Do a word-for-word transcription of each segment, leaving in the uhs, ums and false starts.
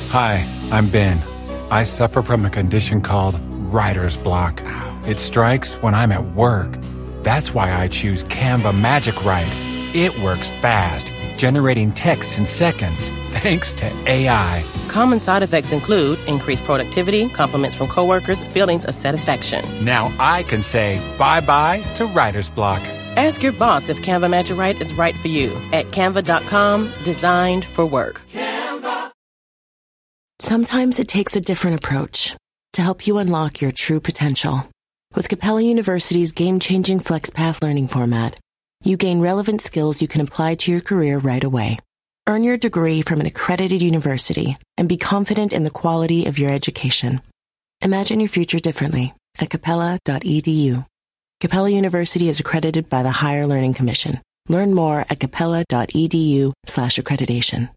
Hi, I'm Ben. I suffer from a condition called writer's block. It strikes when I'm at work. That's why I choose Canva Magic Write. It works fast, generating text in seconds, thanks to A I. Common side effects include increased productivity, compliments from coworkers, feelings of satisfaction. Now I can say bye-bye to writer's block. Ask your boss if Canva Magic Write is right for you at canva dot com, designed for work. Canva. Sometimes it takes a different approach to help you unlock your true potential. With Capella University's game-changing FlexPath learning format, you gain relevant skills you can apply to your career right away. Earn your degree from an accredited university and be confident in the quality of your education. Imagine your future differently at capella dot e d u. Capella University is accredited by the Higher Learning Commission. Learn more at capella dot e d u slash accreditation.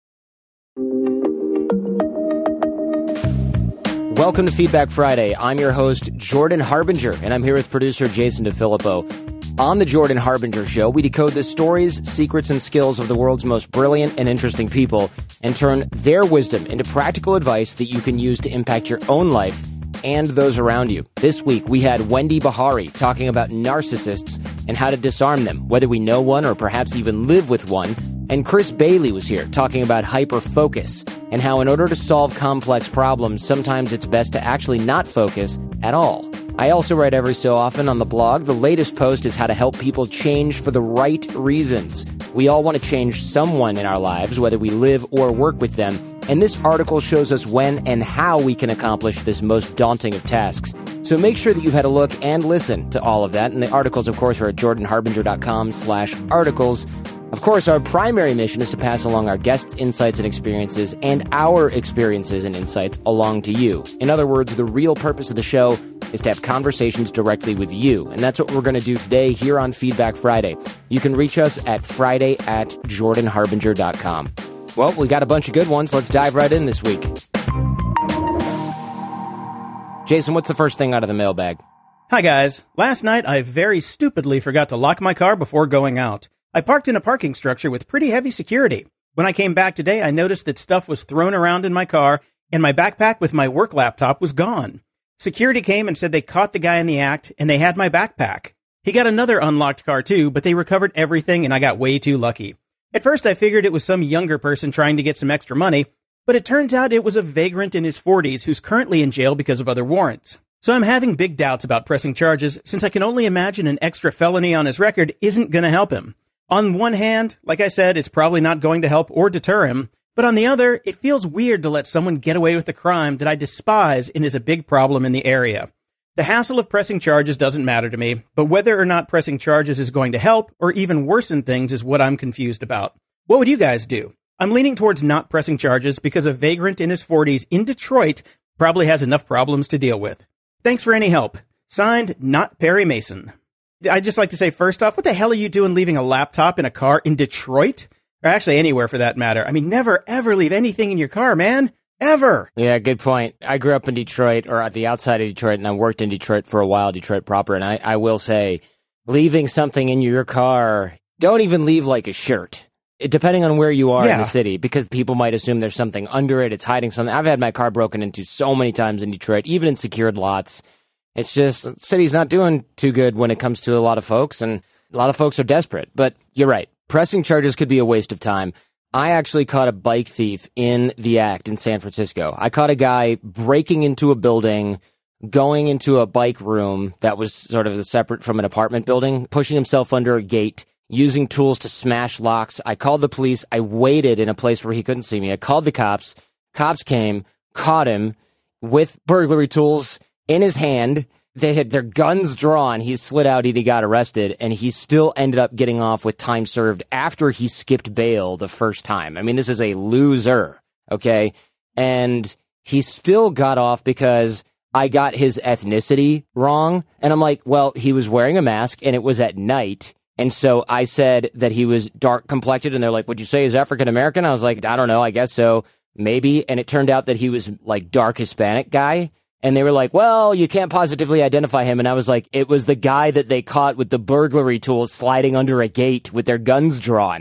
Welcome to Feedback Friday. I'm your host, Jordan Harbinger, and I'm here with producer Jason DeFilippo. On the Jordan Harbinger Show, we decode the stories, secrets, and skills of the world's most brilliant and interesting people and turn their wisdom into practical advice that you can use to impact your own life and those around you. This week, we had Wendy Bahari talking about narcissists and how to disarm them, whether we know one or perhaps even live with one. And Chris Bailey was here talking about hyperfocus and how in order to solve complex problems, sometimes it's best to actually not focus at all. I also write every so often on the blog. The latest post is how to help people change for the right reasons. We all want to change someone in our lives, whether we live or work with them. And this article shows us when and how we can accomplish this most daunting of tasks. So make sure that you've had a look and listen to all of that. And the articles, of course, are at jordan harbinger dot com slash articles. Of course, our primary mission is to pass along our guests' insights and experiences and our experiences and insights along to you. In other words, the real purpose of the show is to have conversations directly with you. And that's what we're going to do today here on Feedback Friday. You can reach us at friday at jordan harbinger dot com. Well, we got a bunch of good ones. Let's dive right in this week. Jason, what's the first thing out of the mailbag? Hi, guys. Last night, I very stupidly forgot to lock my car before going out. I parked in a parking structure with pretty heavy security. When I came back today, I noticed that stuff was thrown around in my car, and my backpack with my work laptop was gone. Security came and said they caught the guy in the act, and they had my backpack. He got another unlocked car, too, but they recovered everything, and I got way too lucky. At first, I figured it was some younger person trying to get some extra money, but it turns out it was a vagrant in his forties who's currently in jail because of other warrants. So I'm having big doubts about pressing charges, since I can only imagine an extra felony on his record isn't going to help him. On one hand, like I said, it's probably not going to help or deter him, but on the other, it feels weird to let someone get away with a crime that I despise and is a big problem in the area. The hassle of pressing charges doesn't matter to me, but whether or not pressing charges is going to help or even worsen things is what I'm confused about. What would you guys do? I'm leaning towards not pressing charges because a vagrant in his forties in Detroit probably has enough problems to deal with. Thanks for any help. Signed, Not Perry Mason. I'd just like to say, first off, what the hell are you doing leaving a laptop in a car in Detroit? Or actually anywhere for that matter. I mean, never, ever leave anything in your car, man. Ever. Yeah, good point. I grew up in Detroit, or at the outside of Detroit, and I worked in Detroit for a while, Detroit proper, and I, I will say, leaving something in your car, don't even leave like a shirt. It, depending on where you are yeah. in the city, because people might assume there's something under it, it's hiding something. I've had my car broken into so many times in Detroit, even in secured lots. It's just, the city's not doing too good when it comes to a lot of folks, and a lot of folks are desperate. But you're right. Pressing charges could be a waste of time. I actually caught a bike thief in the act in San Francisco. I caught a guy breaking into a building, going into a bike room that was sort of separate from an apartment building, pushing himself under a gate, using tools to smash locks. I called the police. I waited in a place where he couldn't see me. I called the cops. Cops came, caught him with burglary tools in his hand. They had their guns drawn. He slid out. He got arrested, and he still ended up getting off with time served after he skipped bail the first time. I mean, this is a loser, okay? And he still got off because I got his ethnicity wrong. And I'm like, well, he was wearing a mask, and it was at night. And so I said that he was dark complected, and they're like, would you say he's African American? I was like, I don't know. I guess so. Maybe. And it turned out that he was like dark Hispanic guy. And they were like, well, you can't positively identify him. And I was like, it was the guy that they caught with the burglary tools sliding under a gate with their guns drawn.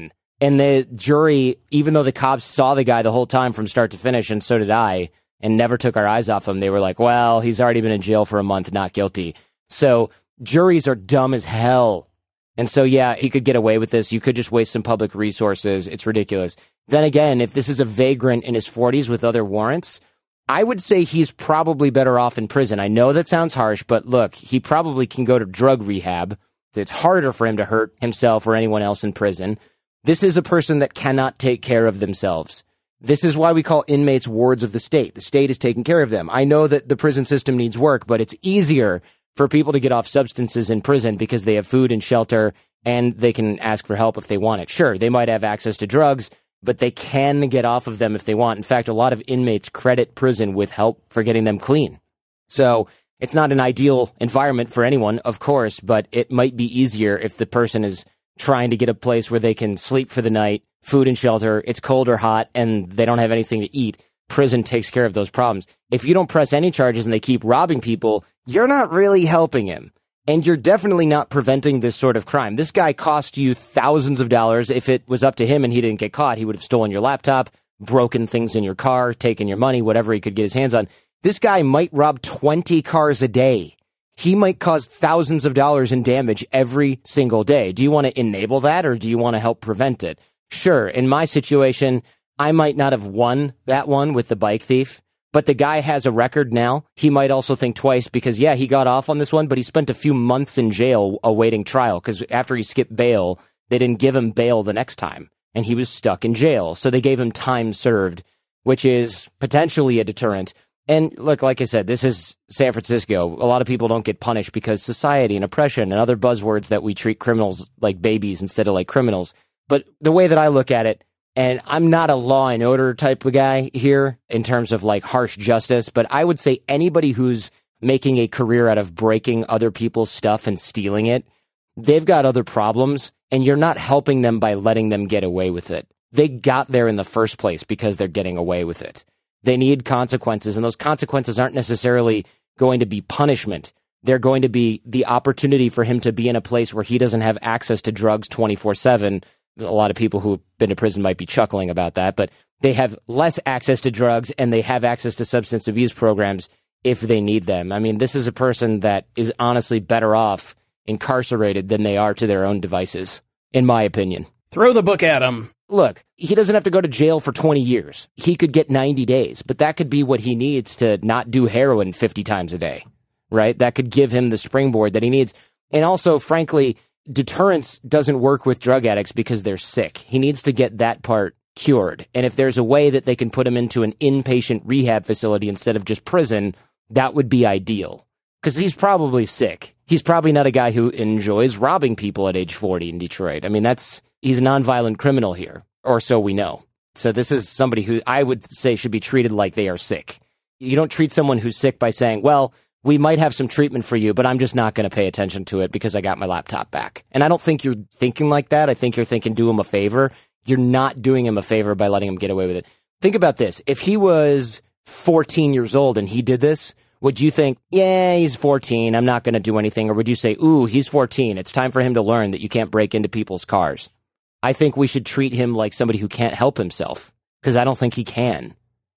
And the jury, even though the cops saw the guy the whole time from start to finish, and so did I, and never took our eyes off him, they were like, well, he's already been in jail for a month, not guilty. So juries are dumb as hell. And so, yeah, he could get away with this. You could just waste some public resources. It's ridiculous. Then again, if this is a vagrant in his forties with other warrants, I would say he's probably better off in prison. I know that sounds harsh, but look, he probably can go to drug rehab. It's harder for him to hurt himself or anyone else in prison. This is a person that cannot take care of themselves. This is why we call inmates wards of the state. The state is taking care of them. I know that the prison system needs work, but it's easier for people to get off substances in prison because they have food and shelter and they can ask for help if they want it. Sure, they might have access to drugs, but they can get off of them if they want. In fact, a lot of inmates credit prison with help for getting them clean. So it's not an ideal environment for anyone, of course, but it might be easier if the person is trying to get a place where they can sleep for the night, food and shelter, it's cold or hot, and they don't have anything to eat. Prison takes care of those problems. If you don't press any charges and they keep robbing people, you're not really helping him. And you're definitely not preventing this sort of crime. This guy cost you thousands of dollars. If it was up to him and he didn't get caught, he would have stolen your laptop, broken things in your car, taken your money, whatever he could get his hands on. This guy might rob twenty cars a day. He might cause thousands of dollars in damage every single day. Do you want to enable that, or do you want to help prevent it? Sure, in my situation, I might not have won that one with the bike thief, but the guy has a record now. He might also think twice because, yeah, he got off on this one, but he spent a few months in jail awaiting trial because after he skipped bail, they didn't give him bail the next time, and he was stuck in jail. So they gave him time served, which is potentially a deterrent. And look, like I said, this is San Francisco. A lot of people don't get punished because society and oppression and other buzzwords that we treat criminals like babies instead of like criminals. But the way that I look at it, and I'm not a law and order type of guy here in terms of like harsh justice, but I would say anybody who's making a career out of breaking other people's stuff and stealing it, they've got other problems, and you're not helping them by letting them get away with it. They got there in the first place because they're getting away with it. They need consequences, and those consequences aren't necessarily going to be punishment. They're going to be the opportunity for him to be in a place where he doesn't have access to drugs twenty-four seven. A lot of people who've been to prison might be chuckling about that, but they have less access to drugs, and they have access to substance abuse programs if they need them. I mean, this is a person that is honestly better off incarcerated than they are to their own devices, in my opinion. Throw the book at him. Look, he doesn't have to go to jail for twenty years. He could get ninety days, but that could be what he needs to not do heroin fifty times a day, right? That could give him the springboard that he needs. And also, frankly, deterrence doesn't work with drug addicts because they're sick. He needs to get that part cured. And if there's a way that they can put him into an inpatient rehab facility instead of just prison, that would be ideal. Because he's probably sick. He's probably not a guy who enjoys robbing people at age forty in Detroit. I mean, that's... He's a nonviolent criminal here, or so we know. So this is somebody who I would say should be treated like they are sick. You don't treat someone who's sick by saying, well, we might have some treatment for you, but I'm just not going to pay attention to it because I got my laptop back. And I don't think you're thinking like that. I think you're thinking do him a favor. You're not doing him a favor by letting him get away with it. Think about this. If he was fourteen years old and he did this, would you think, yeah, he's fourteen, I'm not going to do anything? Or would you say, ooh, he's fourteen, it's time for him to learn that you can't break into people's cars? I think we should treat him like somebody who can't help himself, because I don't think he can.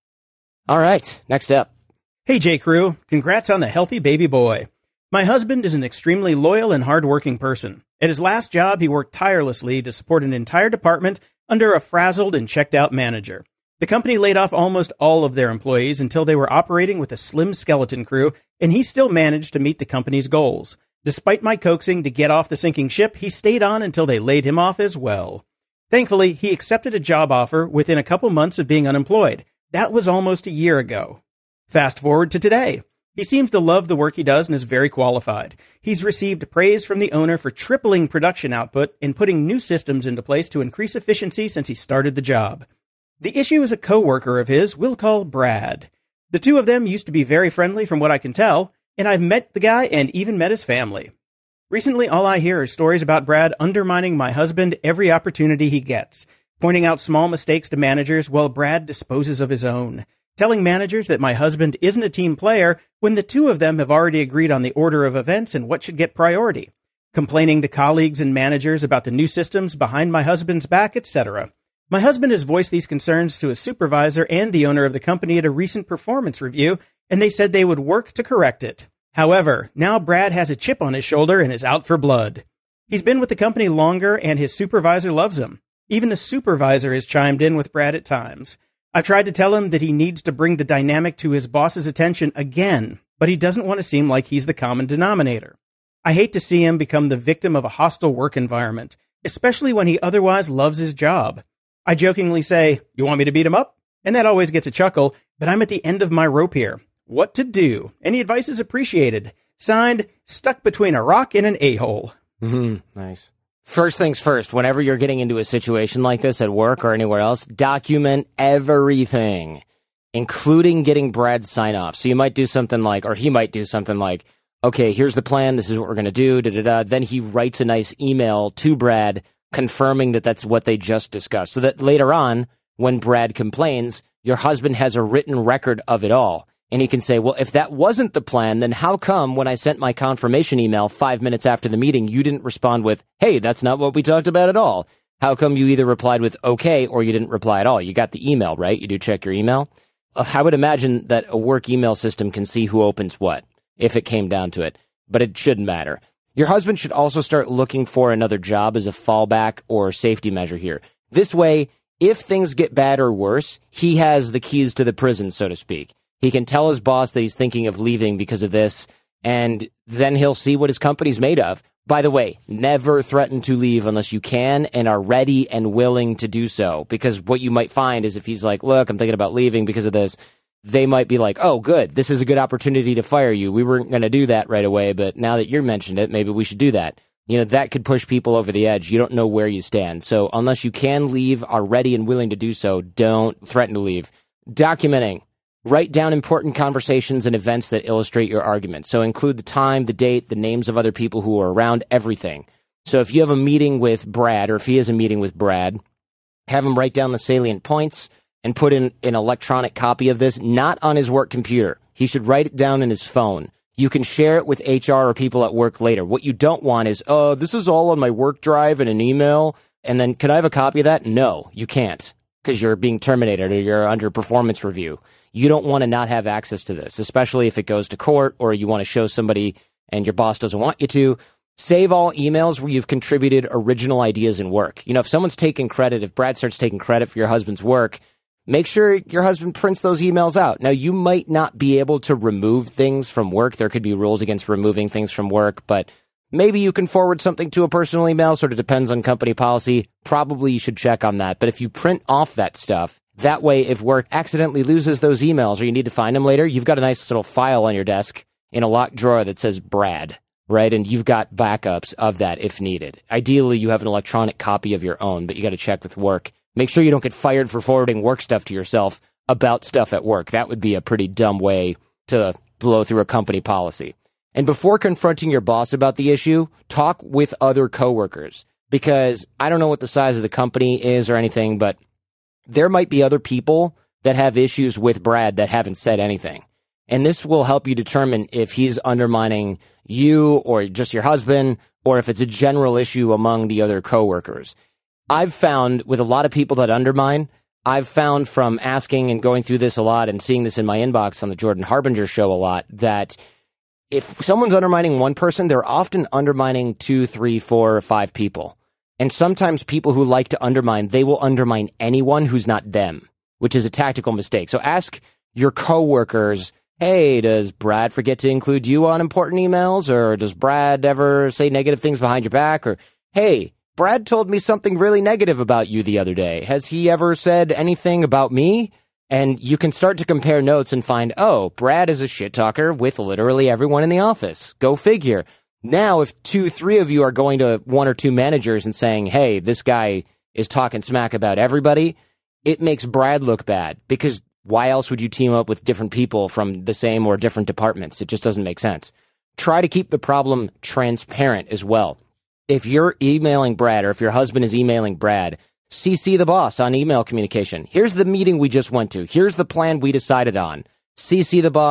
All right, next up. Hey, J. Crew. Congrats on the healthy baby boy. My husband is an extremely loyal and hardworking person. At his last job, he worked tirelessly to support an entire department under a frazzled and checked-out manager. The company laid off almost all of their employees until they were operating with a slim skeleton crew, and he still managed to meet the company's goals. Despite my coaxing to get off the sinking ship, he stayed on until they laid him off as well. Thankfully, he accepted a job offer within a couple months of being unemployed. That was almost a year ago. Fast forward to today. He seems to love the work he does and is very qualified. He's received praise from the owner for tripling production output and putting new systems into place to increase efficiency since he started the job. The issue is a coworker of his we'll call Brad. The two of them used to be very friendly from what I can tell, and I've met the guy and even met his family. Recently, all I hear are stories about Brad undermining my husband every opportunity he gets, pointing out small mistakes to managers while Brad disposes of his own, telling managers that my husband isn't a team player when the two of them have already agreed on the order of events and what should get priority. complaining to colleagues and managers about the new systems behind my husband's back, et cetera. My husband has voiced these concerns to his supervisor and the owner of the company at a recent performance review, and they said they would work to correct it. However, now Brad has a chip on his shoulder and is out for blood. He's been with the company longer, and his supervisor loves him. Even the supervisor has chimed in with Brad at times. I've tried to tell him that he needs to bring the dynamic to his boss's attention again, but he doesn't want to seem like he's the common denominator. I hate to see him become the victim of a hostile work environment, especially when he otherwise loves his job. I jokingly say, "You want me to beat him up?" And that always gets a chuckle, but I'm at the end of my rope here. What to do? Any advice is appreciated. Signed, Stuck Between a Rock and an A-Hole. Mm-hmm. Nice. First things first, whenever you're getting into a situation like this at work or anywhere else, document everything, including getting Brad's sign-off. So you might do something like, or he might do something like, okay, here's the plan, this is what we're going to do, da-da-da. Then he writes a nice email to Brad confirming that that's what they just discussed. So that later on, when Brad complains, your husband has a written record of it all. And he can say, well, if that wasn't the plan, then how come when I sent my confirmation email five minutes after the meeting, you didn't respond with, hey, that's not what we talked about at all? How come you either replied with okay or you didn't reply at all? You got the email, right? You do check your email. I would imagine that a work email system can see who opens what, if it came down to it, but it shouldn't matter. Your husband should also start looking for another job as a fallback or safety measure here. This way, if things get bad or worse, he has the keys to the prison, so to speak. He can tell his boss that he's thinking of leaving because of this, and then he'll see what his company's made of. By the way, never threaten to leave unless you can and are ready and willing to do so, because what you might find is if he's like, look, I'm thinking about leaving because of this, they might be like, oh, good, this is a good opportunity to fire you. We weren't going to do that right away, but now that you mentioned it, maybe we should do that. You know, that could push people over the edge. You don't know where you stand. So unless you can leave, are ready and willing to do so, don't threaten to leave. Documenting. Write down important conversations and events that illustrate your argument. So include the time, the date, the names of other people who are around, everything. So if you have a meeting with Brad, or if he has a meeting with Brad, have him write down the salient points and put in an electronic copy of this, not on his work computer. He should write it down in his phone. You can share it with H R or people at work later. What you don't want is, oh, this is all on my work drive in an email, and then can I have a copy of that? No, you can't, because you're being terminated or you're under performance review. You don't want to not have access to this, especially if it goes to court or you want to show somebody and your boss doesn't want you to. Save all emails where you've contributed original ideas in work. You know, if someone's taking credit, if Brad starts taking credit for your husband's work, make sure your husband prints those emails out. Now, you might not be able to remove things from work. There could be rules against removing things from work, but maybe you can forward something to a personal email. Sort of depends on company policy. Probably you should check on that. But if you print off that stuff, that way, if work accidentally loses those emails or you need to find them later, you've got a nice little file on your desk in a locked drawer that says Brad, right? And you've got backups of that if needed. Ideally, you have an electronic copy of your own, but you got to check with work. Make sure you don't get fired for forwarding work stuff to yourself about stuff at work. That would be a pretty dumb way to blow through a company policy. And before confronting your boss about the issue, talk with other coworkers, because I don't know what the size of the company is or anything, but there might be other people that have issues with Brad that haven't said anything. And this will help you determine if he's undermining you or just your husband, or if it's a general issue among the other coworkers. I've found with a lot of people that undermine, I've found from asking and going through this a lot and seeing this in my inbox on the Jordan Harbinger show a lot, that if someone's undermining one person, they're often undermining two, three, four, or five people. And sometimes people who like to undermine, they will undermine anyone who's not them, which is a tactical mistake. So ask your coworkers, hey, does Brad forget to include you on important emails? Or does Brad ever say negative things behind your back? Or, hey, Brad told me something really negative about you the other day. Has he ever said anything about me? And you can start to compare notes and find, oh, Brad is a shit talker with literally everyone in the office. Go figure. Now, if two, three of you are going to one or two managers and saying, hey, this guy is talking smack about everybody, it makes Brad look bad, because why else would you team up with different people from the same or different departments? It just doesn't make sense. Try to keep the problem transparent as well. If you're emailing Brad, or if your husband is emailing Brad, C C the boss on email communication. Here's the meeting we just went to. Here's the plan we decided on. C C the boss.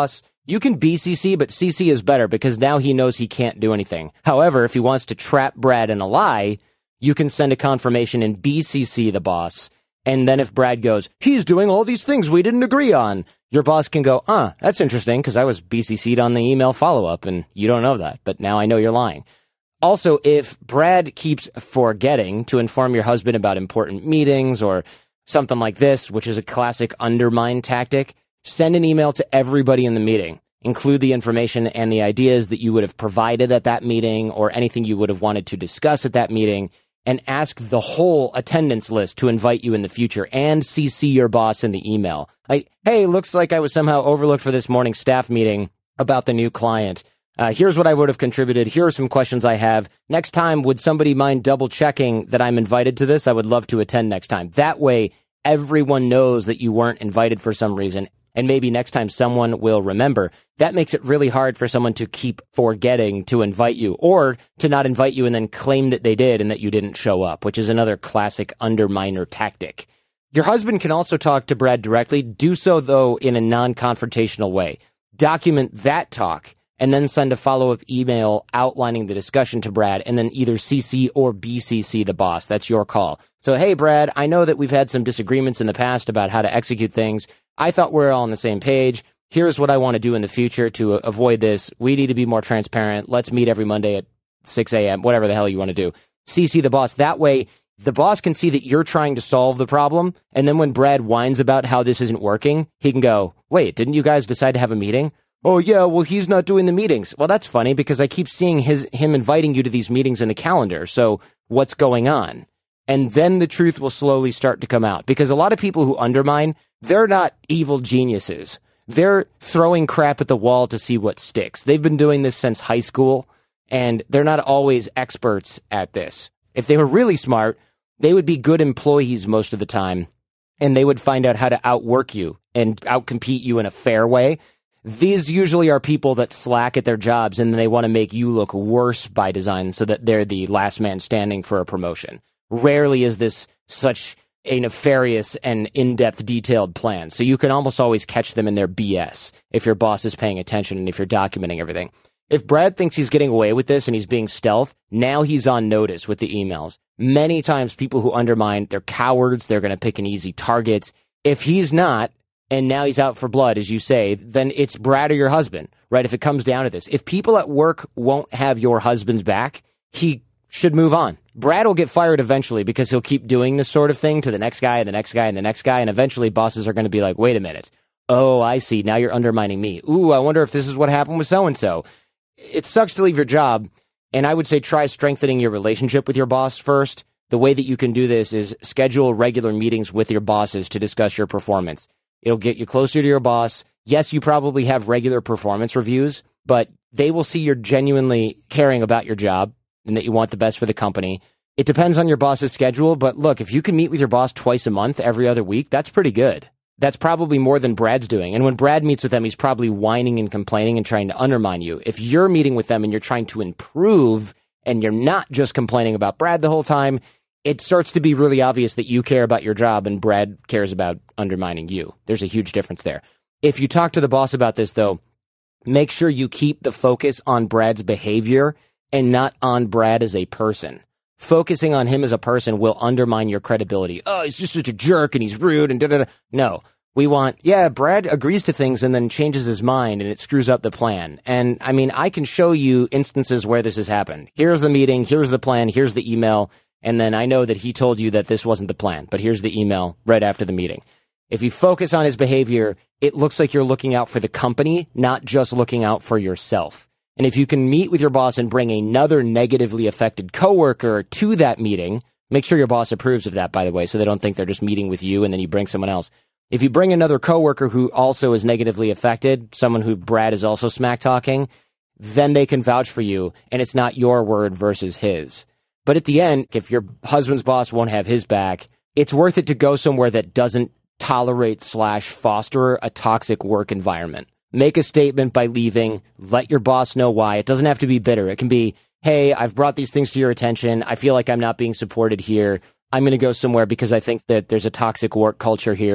You can B C C, but C C is better because now he knows he can't do anything. However, if he wants to trap Brad in a lie, you can send a confirmation and B C C the boss. And then if Brad goes, he's doing all these things we didn't agree on, your boss can go, uh, that's interesting because I was B C C'd on the email follow-up and you don't know that, but now I know you're lying. Also, if Brad keeps forgetting to inform your husband about important meetings or something like this, which is a classic undermine tactic, send an email to everybody in the meeting. Include the information and the ideas that you would have provided at that meeting or anything you would have wanted to discuss at that meeting, and ask the whole attendance list to invite you in the future and C C your boss in the email. Like, hey, looks like I was somehow overlooked for this morning's staff meeting about the new client. Uh, here's what I would have contributed. Here are some questions I have. Next time, would somebody mind double checking that I'm invited to this? I would love to attend next time. That way, everyone knows that you weren't invited for some reason. And maybe next time someone will remember. That makes it really hard for someone to keep forgetting to invite you or to not invite you and then claim that they did and that you didn't show up, which is another classic underminer tactic. Your husband can also talk to Brad directly. Do so, though, in a non-confrontational way. Document that talk and then send a follow-up email outlining the discussion to Brad and then either C C or B C C the boss. That's your call. So, hey, Brad, I know that we've had some disagreements in the past about how to execute things. I thought we're all on the same page. Here's what I want to do in the future to avoid this. We need to be more transparent. Let's meet every Monday at six a.m., whatever the hell you want to do. C C the boss. That way, the boss can see that you're trying to solve the problem. And then when Brad whines about how this isn't working, he can go, wait, didn't you guys decide to have a meeting? Oh, yeah, well, he's not doing the meetings. Well, that's funny because I keep seeing his him inviting you to these meetings in the calendar. So what's going on? And then the truth will slowly start to come out because a lot of people who undermine, they're not evil geniuses. They're throwing crap at the wall to see what sticks. They've been doing this since high school, and they're not always experts at this. If they were really smart, they would be good employees most of the time, and they would find out how to outwork you and outcompete you in a fair way. These usually are people that slack at their jobs, and they want to make you look worse by design so that they're the last man standing for a promotion. Rarely is this such a nefarious and in-depth detailed plan. So you can almost always catch them in their B S if your boss is paying attention and if you're documenting everything. If Brad thinks he's getting away with this and he's being stealth, now he's on notice with the emails. Many times people who undermine, they're cowards. They're going to pick an easy target. If he's not, and now he's out for blood, as you say, then it's Brad or your husband, right? If it comes down to this. If people at work won't have your husband's back, he should move on. Brad will get fired eventually because he'll keep doing this sort of thing to the next guy and the next guy and the next guy. And eventually bosses are going to be like, wait a minute. Oh, I see. Now you're undermining me. Ooh, I wonder if this is what happened with so-and-so. It sucks to leave your job. And I would say try strengthening your relationship with your boss first. The way that you can do this is schedule regular meetings with your bosses to discuss your performance. It'll get you closer to your boss. Yes, you probably have regular performance reviews, but they will see you're genuinely caring about your job and that you want the best for the company. It depends on your boss's schedule, but look, if you can meet with your boss twice a month, every other week, that's pretty good. That's probably more than Brad's doing. And when Brad meets with them, he's probably whining and complaining and trying to undermine you. If you're meeting with them and you're trying to improve and you're not just complaining about Brad the whole time, it starts to be really obvious that you care about your job and Brad cares about undermining you. There's a huge difference there. If you talk to the boss about this, though, make sure you keep the focus on Brad's behavior and not on Brad as a person. Focusing on him as a person will undermine your credibility. Oh, he's just such a jerk and he's rude and da-da-da. No, we want, yeah, Brad agrees to things and then changes his mind and it screws up the plan. And I mean, I can show you instances where this has happened. Here's the meeting, here's the plan, here's the email. And then I know that he told you that this wasn't the plan, but here's the email right after the meeting. If you focus on his behavior, it looks like you're looking out for the company, not just looking out for yourself. And if you can meet with your boss and bring another negatively affected coworker to that meeting, make sure your boss approves of that, by the way, so they don't think they're just meeting with you and then you bring someone else. If you bring another coworker who also is negatively affected, someone who Brad is also smack talking, then they can vouch for you and it's not your word versus his. But at the end, if your husband's boss won't have his back, it's worth it to go somewhere that doesn't tolerate slash foster a toxic work environment. Make a statement by leaving. Let your boss know why. It doesn't have to be bitter. It can be, hey, I've brought these things to your attention. I feel like I'm not being supported here. I'm going to go somewhere because I think that there's a toxic work culture here.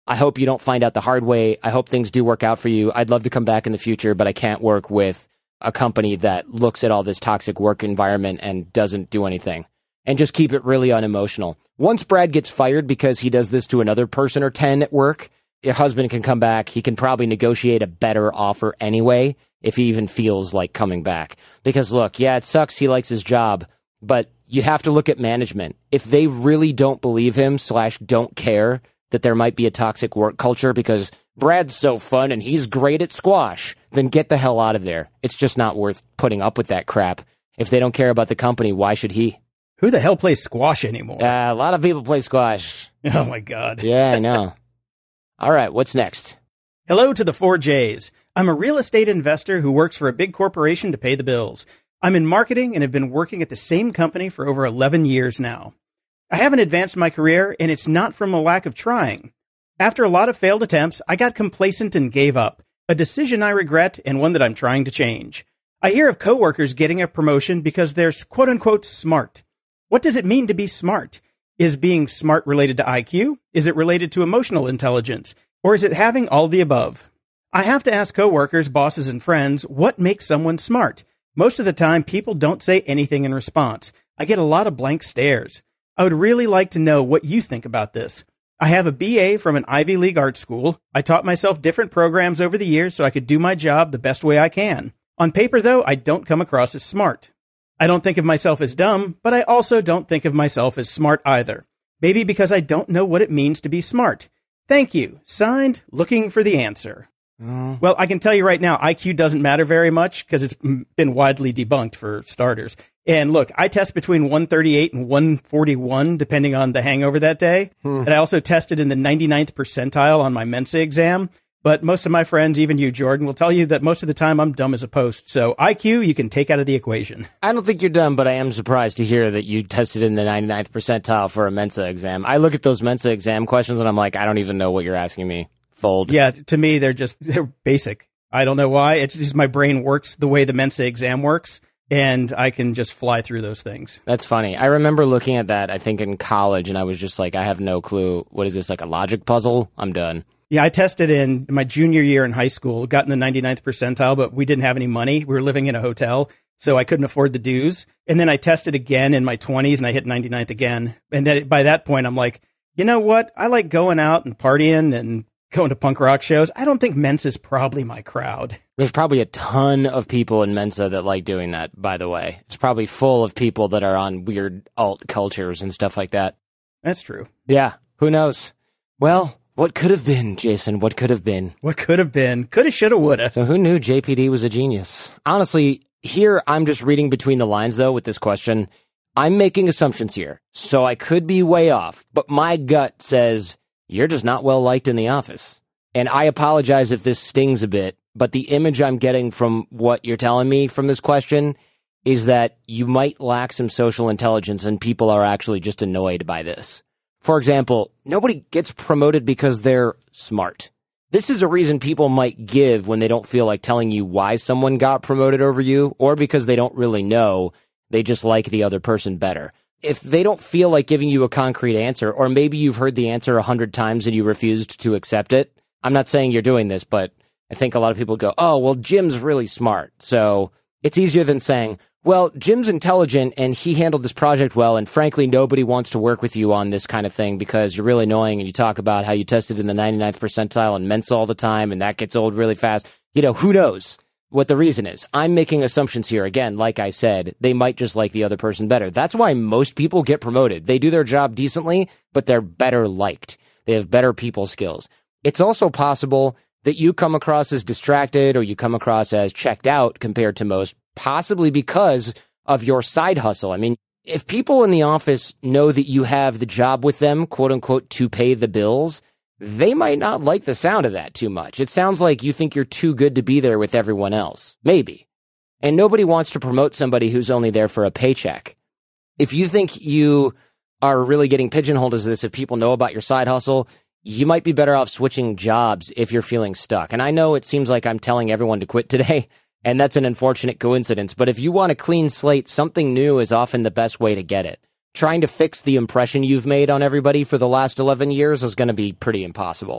I hope you don't find out the hard way. I hope things do work out for you. I'd love to come back in the future, but I can't work with a company that looks at all this toxic work environment and doesn't do anything. And just keep it really unemotional. Once Brad gets fired because he does this to another person or ten at work, your husband can come back. He can probably negotiate a better offer anyway, if he even feels like coming back. Because look, yeah, it sucks he likes his job, but you have to look at management. If they really don't believe him slash don't care that there might be a toxic work culture because Brad's so fun and he's great at squash, then get the hell out of there. It's just not worth putting up with that crap. If they don't care about the company, why should he? Who the hell plays squash anymore? Uh, a lot of people play squash. Oh, my God. Yeah, I know. All right, what's next? Hello to the four J's. I'm a real estate investor who works for a big corporation to pay the bills. I'm in marketing and have been working at the same company for over eleven years now. I haven't advanced my career, and it's not from a lack of trying. After a lot of failed attempts, I got complacent and gave up, a decision I regret and one that I'm trying to change. I hear of coworkers getting a promotion because they're quote-unquote smart. What does it mean to be smart? Is being smart related to I Q? Is it related to emotional intelligence? Or is it having all the above? I have to ask coworkers, bosses, and friends, what makes someone smart? Most of the time, people don't say anything in response. I get a lot of blank stares. I would really like to know what you think about this. I have a B A from an Ivy League art school. I taught myself different programs over the years so I could do my job the best way I can. On paper, though, I don't come across as smart. I don't think of myself as dumb, but I also don't think of myself as smart either. Maybe because I don't know what it means to be smart. Thank you. Signed, Looking for the Answer. Mm. Well, I can tell you right now, I Q doesn't matter very much because it's been widely debunked for starters. And look, I test between one thirty-eight and one forty-one, depending on the hangover that day. Hmm. And I also tested in the ninety-ninth percentile on my Mensa exam. But most of my friends, even you, Jordan, will tell you that most of the time I'm dumb as a post. So I Q, you can take out of the equation. I don't think you're dumb, but I am surprised to hear that you tested in the ninety-ninth percentile for a Mensa exam. I look at those Mensa exam questions and I'm like, I don't even know what you're asking me. Fold. Yeah, to me, they're just they're basic. I don't know why. It's just my brain works the way the Mensa exam works, and I can just fly through those things. That's funny. I remember looking at that, I think, in college, and I was just like, I have no clue. What is this, like a logic puzzle? I'm done. Yeah, I tested in my junior year in high school, got in the ninety-ninth percentile, but we didn't have any money. We were living in a hotel, so I couldn't afford the dues. And then I tested again in my twenties, and I hit ninety-ninth again. And then by that point, I'm like, you know what? I like going out and partying and going to punk rock shows. I don't think Mensa's probably my crowd. There's probably a ton of people in Mensa that like doing that, by the way. It's probably full of people that are on weird alt cultures and stuff like that. That's true. Yeah, who knows? Well, what could have been, Jason? What could have been? What could have been? Coulda, shoulda, woulda. So who knew J P D was a genius? Honestly, here I'm just reading between the lines, though, with this question. I'm making assumptions here, so I could be way off, but my gut says you're just not well liked in the office. And I apologize if this stings a bit, but the image I'm getting from what you're telling me from this question is that you might lack some social intelligence and people are actually just annoyed by this. For example, nobody gets promoted because they're smart. This is a reason people might give when they don't feel like telling you why someone got promoted over you, or because they don't really know, they just like the other person better. If they don't feel like giving you a concrete answer, or maybe you've heard the answer a hundred times and you refused to accept it, I'm not saying you're doing this, but I think a lot of people go, oh, well, Jim's really smart. So it's easier than saying, well, Jim's intelligent and he handled this project well, and frankly, nobody wants to work with you on this kind of thing because you're really annoying and you talk about how you tested in the ninety-ninth percentile in Mensa all the time and that gets old really fast. You know, who knows what the reason is? I'm making assumptions here. Again, like I said, they might just like the other person better. That's why most people get promoted. They do their job decently, but they're better liked. They have better people skills. It's also possible that you come across as distracted or you come across as checked out compared to most, possibly because of your side hustle. I mean, if people in the office know that you have the job with them, quote unquote, to pay the bills, they might not like the sound of that too much. It sounds like you think you're too good to be there with everyone else. Maybe. And nobody wants to promote somebody who's only there for a paycheck. If you think you are really getting pigeonholed as this, if people know about your side hustle, you might be better off switching jobs if you're feeling stuck. And I know it seems like I'm telling everyone to quit today, and that's an unfortunate coincidence. But if you want a clean slate, something new is often the best way to get it. Trying to fix the impression you've made on everybody for the last eleven years is going to be pretty impossible.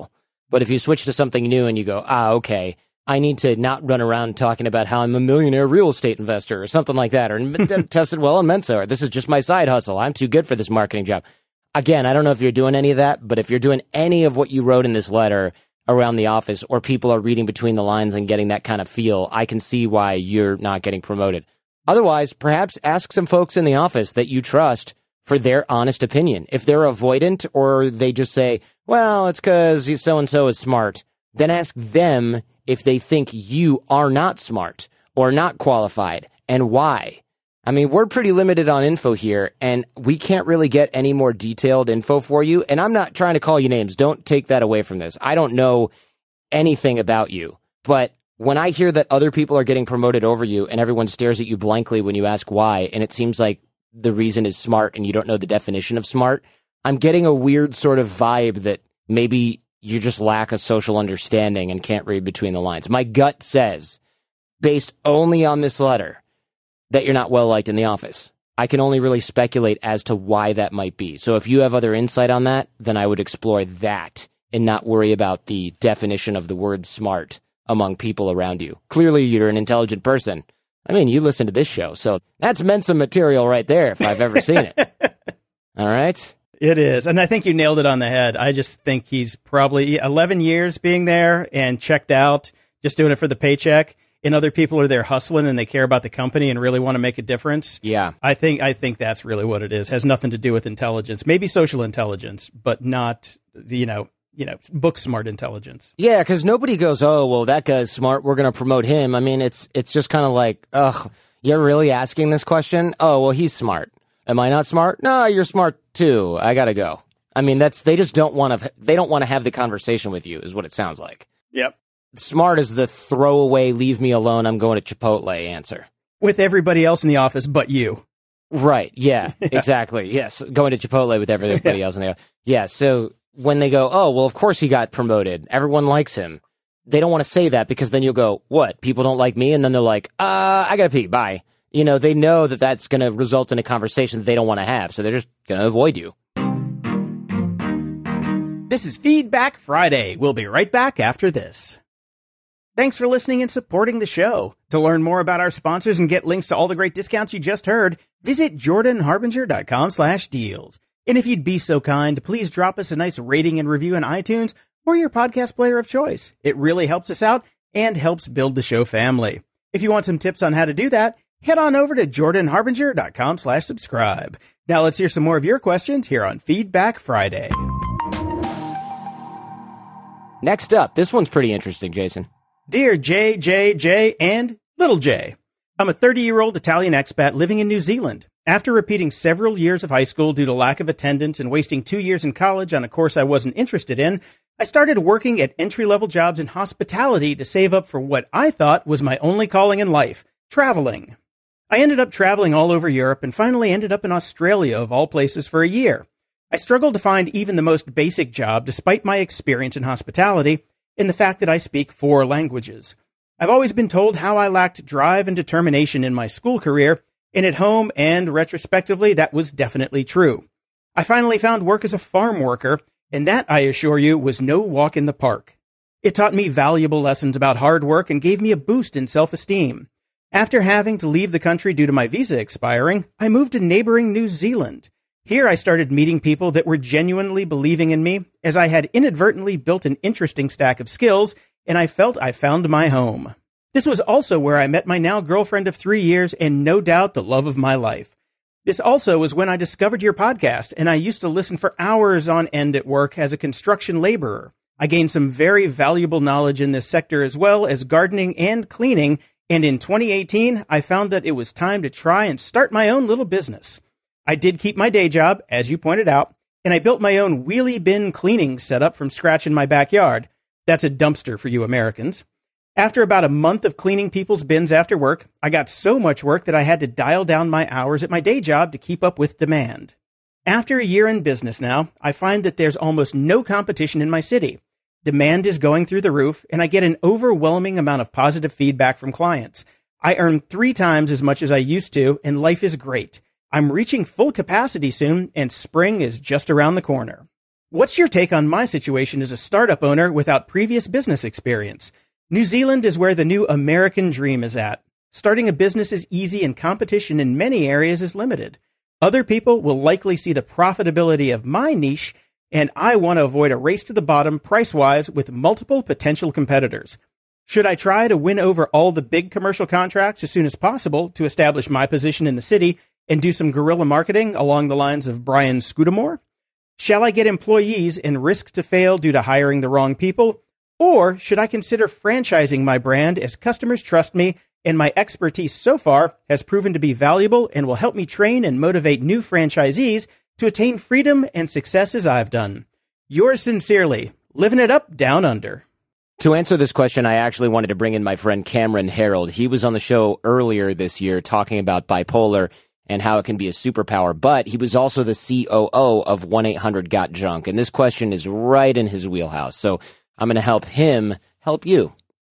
But if you switch to something new and you go, ah, okay, I need to not run around talking about how I'm a millionaire real estate investor or something like that, or tested well in Mensa, or this is just my side hustle. I'm too good for this marketing job. Again, I don't know if you're doing any of that, but if you're doing any of what you wrote in this letter around the office, or people are reading between the lines and getting that kind of feel, I can see why you're not getting promoted. Otherwise, perhaps ask some folks in the office that you trust for their honest opinion. If they're avoidant or they just say, well, it's because so-and-so is smart, then ask them if they think you are not smart or not qualified and why. I mean, we're pretty limited on info here, and we can't really get any more detailed info for you. And I'm not trying to call you names. Don't take that away from this. I don't know anything about you. But when I hear that other people are getting promoted over you and everyone stares at you blankly when you ask why, and it seems like the reason is smart and you don't know the definition of smart, I'm getting a weird sort of vibe that maybe you just lack a social understanding and can't read between the lines. My gut says, based only on this letter, that you're not well liked in the office. I can only really speculate as to why that might be. So if you have other insight on that, then I would explore that and not worry about the definition of the word smart among people around you. Clearly, you're an intelligent person. I mean, you listen to this show, so that's Mensa material right there if I've ever seen it. All right? It is. And I think you nailed it on the head. I just think he's probably eleven years being there and checked out, just doing it for the paycheck. And other people are there hustling and they care about the company and really want to make a difference. Yeah. I think I think that's really what it is. Has nothing to do with intelligence. Maybe social intelligence, but not, you know, you know, book smart intelligence. Yeah, because nobody goes, oh, well, that guy's smart, we're going to promote him. I mean, it's it's just kind of like, ugh, you're really asking this question? Oh, well, he's smart. Am I not smart? No, you're smart too. I got to go. I mean, that's they just don't want to they don't want to have the conversation with you is what it sounds like. Yep. Smart is the throwaway, leave me alone, I'm going to Chipotle answer. With everybody else in the office but you. Right, yeah, yeah. Exactly, yes. Going to Chipotle with everybody yeah. else in the office. Yeah, so when they go, oh, well, of course he got promoted. Everyone likes him. They don't want to say that because then you'll go, what, people don't like me? And then they're like, uh, I got to pee, bye. You know, they know that that's going to result in a conversation that they don't want to have, so they're just going to avoid you. This is Feedback Friday. We'll be right back after this. Thanks for listening and supporting the show. To learn more about our sponsors and get links to all the great discounts you just heard, visit jordan harbinger dot com slash deals. And if you'd be so kind, please drop us a nice rating and review in iTunes or your podcast player of choice. It really helps us out and helps build the show family. If you want some tips on how to do that, head on over to jordan harbinger dot com slash subscribe. Now let's hear some more of your questions here on Feedback Friday. Next up, this one's pretty interesting, Jason. Dear J, J, J, and Little J, I'm a thirty-year-old Italian expat living in New Zealand. After repeating several years of high school due to lack of attendance and wasting two years in college on a course I wasn't interested in, I started working at entry-level jobs in hospitality to save up for what I thought was my only calling in life, traveling. I ended up traveling all over Europe and finally ended up in Australia, of all places, for a year. I struggled to find even the most basic job despite my experience in hospitality, in the fact that I speak four languages. I've always been told how I lacked drive and determination in my school career, and at home and retrospectively, that was definitely true. I finally found work as a farm worker, and that, I assure you, was no walk in the park. It taught me valuable lessons about hard work and gave me a boost in self-esteem. After having to leave the country due to my visa expiring, I moved to neighboring New Zealand. Here I started meeting people that were genuinely believing in me, as I had inadvertently built an interesting stack of skills, and I felt I found my home. This was also where I met my now girlfriend of three years and no doubt the love of my life. This also was when I discovered your podcast, and I used to listen for hours on end at work as a construction laborer. I gained some very valuable knowledge in this sector as well as gardening and cleaning, and in twenty eighteen, I found that it was time to try and start my own little business. I did keep my day job, as you pointed out, and I built my own wheelie bin cleaning setup from scratch in my backyard. That's a dumpster for you Americans. After about a month of cleaning people's bins after work, I got so much work that I had to dial down my hours at my day job to keep up with demand. After a year in business now, I find that there's almost no competition in my city. Demand is going through the roof, and I get an overwhelming amount of positive feedback from clients. I earn three times as much as I used to, and life is great. I'm reaching full capacity soon, and spring is just around the corner. What's your take on my situation as a startup owner without previous business experience? New Zealand is where the new American dream is at. Starting a business is easy and competition in many areas is limited. Other people will likely see the profitability of my niche, and I want to avoid a race to the bottom price-wise with multiple potential competitors. Should I try to win over all the big commercial contracts as soon as possible to establish my position in the city and do some guerrilla marketing along the lines of Brian Scudamore? Shall I get employees and risk to fail due to hiring the wrong people? Or should I consider franchising my brand as customers trust me and my expertise so far has proven to be valuable and will help me train and motivate new franchisees to attain freedom and success as I've done? Yours sincerely, living it up down under. To answer this question, I actually wanted to bring in my friend Cameron Harold. He was on the show earlier this year talking about bipolar and how it can be a superpower, but he was also the C O O of one eight hundred got junk, and this question is right in his wheelhouse. So I'm going to help him help you.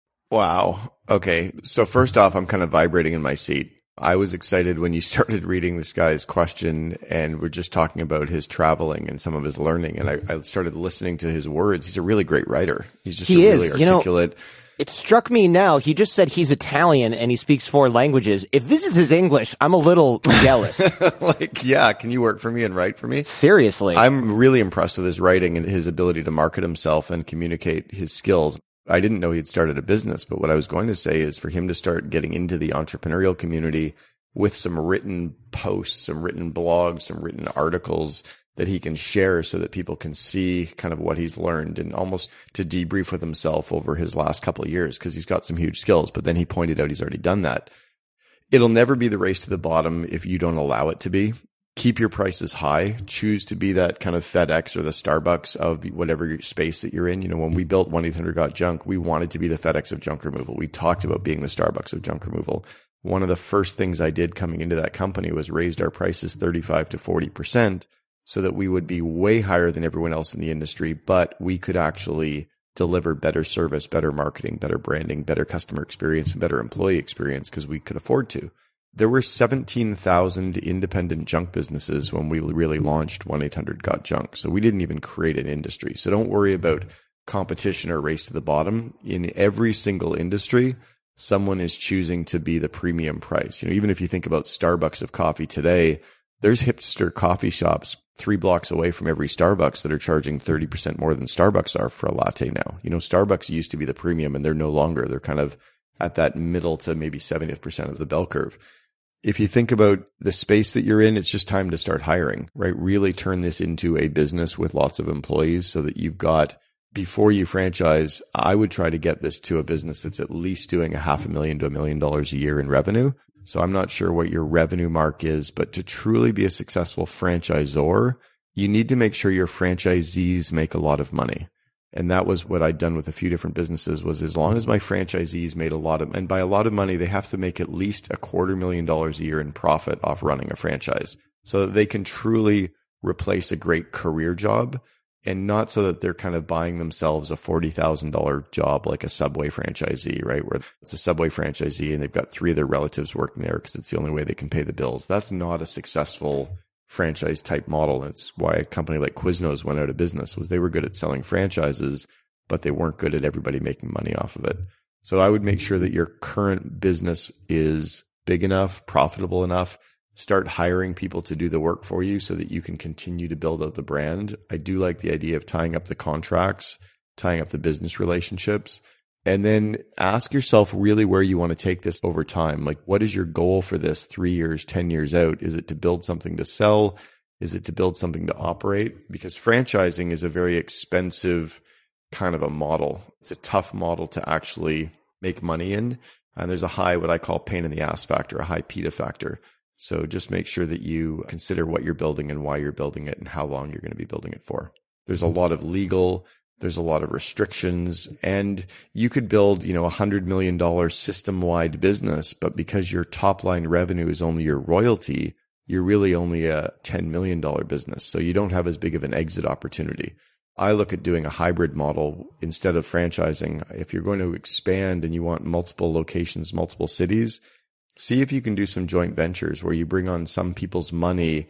Wow. Okay. So first off, I'm kind of vibrating in my seat. I was excited when you started reading this guy's question and we're just talking about his traveling and some of his learning. And I, I started listening to his words. He's a really great writer. He's just he a is. really You articulate. know, it struck me now. He just said he's Italian and he speaks four languages. If this is his English, I'm a little jealous. Like, yeah, can you work for me and write for me? Seriously. I'm really impressed with his writing and his ability to market himself and communicate his skills. I didn't know he had started a business, but what I was going to say is for him to start getting into the entrepreneurial community with some written posts, some written blogs, some written articles that he can share so that people can see kind of what he's learned and almost to debrief with himself over his last couple of years because he's got some huge skills. But then he pointed out he's already done that. It'll never be the race to the bottom if you don't allow it to be. Keep your prices high. Choose to be that kind of FedEx or the Starbucks of whatever space that you're in. You know, when we built one eight hundred got junk, we wanted to be the FedEx of junk removal. We talked about being the Starbucks of junk removal. One of the first things I did coming into that company was raised our prices thirty-five to forty percent so that we would be way higher than everyone else in the industry, but we could actually deliver better service, better marketing, better branding, better customer experience, and better employee experience because we could afford to. There were seventeen thousand independent junk businesses when we really launched one eight hundred got junk. So we didn't even create an industry. So don't worry about competition or race to the bottom. In every single industry, someone is choosing to be the premium price. You know, even if you think about Starbucks of coffee today, there's hipster coffee shops three blocks away from every Starbucks that are charging thirty percent more than Starbucks are for a latte now. You know, Starbucks used to be the premium and they're no longer. They're kind of at that middle to maybe seventieth percent of the bell curve. If you think about the space that you're in, it's just time to start hiring, right? Really turn this into a business with lots of employees so that you've got, before you franchise, I would try to get this to a business that's at least doing a half a million to a million dollars a year in revenue. So I'm not sure what your revenue mark is, but to truly be a successful franchisor, you need to make sure your franchisees make a lot of money. And that was what I'd done with a few different businesses was as long as my franchisees made a lot of, and by a lot of money, they have to make at least a quarter million dollars a year in profit off running a franchise so that they can truly replace a great career job and not so that they're kind of buying themselves a forty thousand dollars job like a Subway franchisee, right? Where it's a Subway franchisee and they've got three of their relatives working there because it's the only way they can pay the bills. That's not a successful franchise type model. And it's why a company like Quiznos went out of business was they were good at selling franchises, but they weren't good at everybody making money off of it. So I would make sure that your current business is big enough, profitable enough. Start hiring people to do the work for you so that you can continue to build out the brand. I do like the idea of tying up the contracts, tying up the business relationships, and then ask yourself really where you want to take this over time. Like, what is your goal for this three years, ten years out? Is it to build something to sell? Is it to build something to operate? Because franchising is a very expensive kind of a model. It's a tough model to actually make money in. And there's a high, what I call pain in the ass factor, a high PETA factor. So just make sure that you consider what you're building and why you're building it and how long you're going to be building it for. There's a lot of legal, there's a lot of restrictions, and you could build, you know, a hundred million dollar system-wide business, but because your top line revenue is only your royalty, you're really only a ten million dollars business. So you don't have as big of an exit opportunity. I look at doing a hybrid model instead of franchising. If you're going to expand and you want multiple locations, multiple cities, see if you can do some joint ventures where you bring on some people's money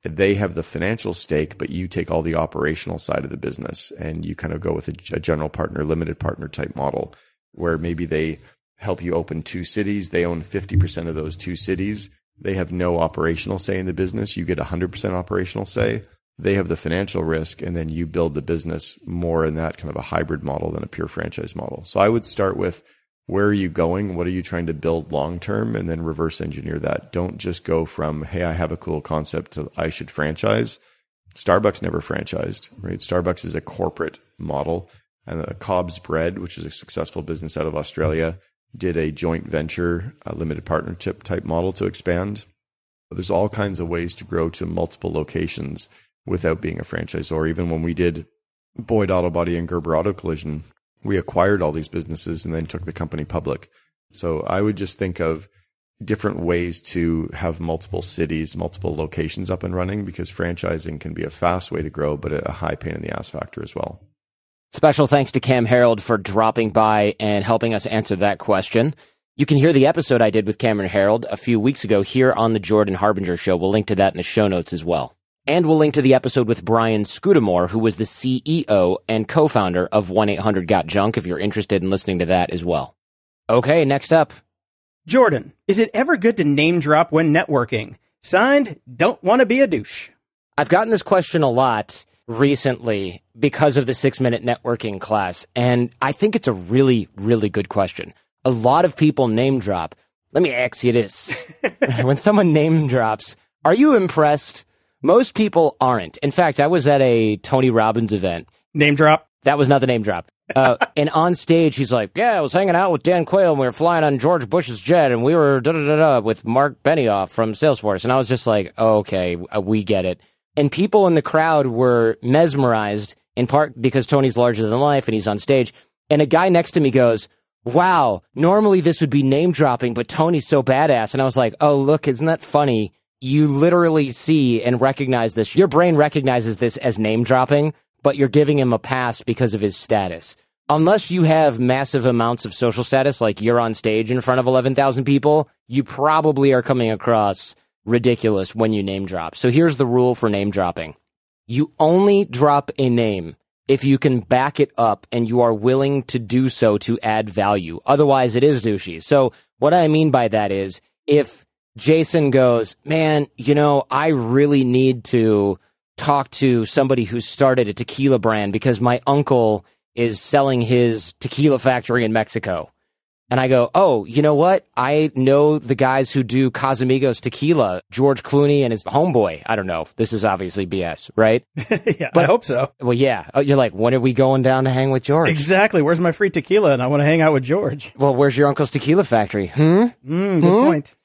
they have the financial stake, but you take all the operational side of the business, and you kind of go with a, a general partner, limited partner type model, where maybe they help you open two cities. They own fifty percent of those two cities. They have no operational say in the business. You get one hundred percent operational say. They have the financial risk, and then you build the business more in that kind of a hybrid model than a pure franchise model. So I would start with, where are you going? What are you trying to build long term? And then reverse engineer that. Don't just go from, hey, I have a cool concept to I should franchise. Starbucks never franchised, right? Starbucks is a corporate model. And the Cobb's Bread, which is a successful business out of Australia, did a joint venture, a limited partnership type model to expand. There's all kinds of ways to grow to multiple locations without being a franchisor. Even when we did Boyd Auto Body and Gerber Auto Collision, we acquired all these businesses and then took the company public. So I would just think of different ways to have multiple cities, multiple locations up and running, because franchising can be a fast way to grow, but a high pain in the ass factor as well. Special thanks to Cam Harold for dropping by and helping us answer that question. You can hear the episode I did with Cameron Harold a few weeks ago here on the Jordan Harbinger Show. We'll link to that in the show notes as well. And we'll link to the episode with Brian Scudamore, who was the C E O and co-founder of one eight hundred got junk, if you're interested in listening to that as well. Okay, next up. Jordan, is it ever good to name drop when networking? Signed, don't want to be a douche. I've gotten this question a lot recently because of the six-minute networking class, and I think it's a really, really good question. A lot of people name drop. Let me ask you this. When someone name drops, are you impressed? Most people aren't. In fact, I was at a Tony Robbins event. Name drop? That was not the name drop. Uh, and on stage, he's like, yeah, I was hanging out with Dan Quayle, and we were flying on George Bush's jet, and we were da-da-da-da with Mark Benioff from Salesforce. And I was just like, oh, okay, we get it. And people in the crowd were mesmerized, in part because Tony's larger than life, and he's on stage. And a guy next to me goes, wow, normally this would be name dropping, but Tony's so badass. And I was like, oh, look, isn't that funny? You literally see and recognize this. Your brain recognizes this as name dropping, but you're giving him a pass because of his status. Unless you have massive amounts of social status, like you're on stage in front of eleven thousand people, you probably are coming across ridiculous when you name drop. So here's the rule for name dropping. You only drop a name if you can back it up and you are willing to do so to add value. Otherwise, it is douchey. So what I mean by that is, if Jason goes, man, you know, I really need to talk to somebody who started a tequila brand because my uncle is selling his tequila factory in Mexico. And I go, oh, you know what? I know the guys who do Casamigos tequila, George Clooney and his homeboy. I don't know. This is obviously B S, right? Yeah, but, I hope so. Well, yeah. You're like, when are we going down to hang with George? Exactly. Where's my free tequila? And I want to hang out with George. Well, where's your uncle's tequila factory? Hmm? Mm, good hmm? point.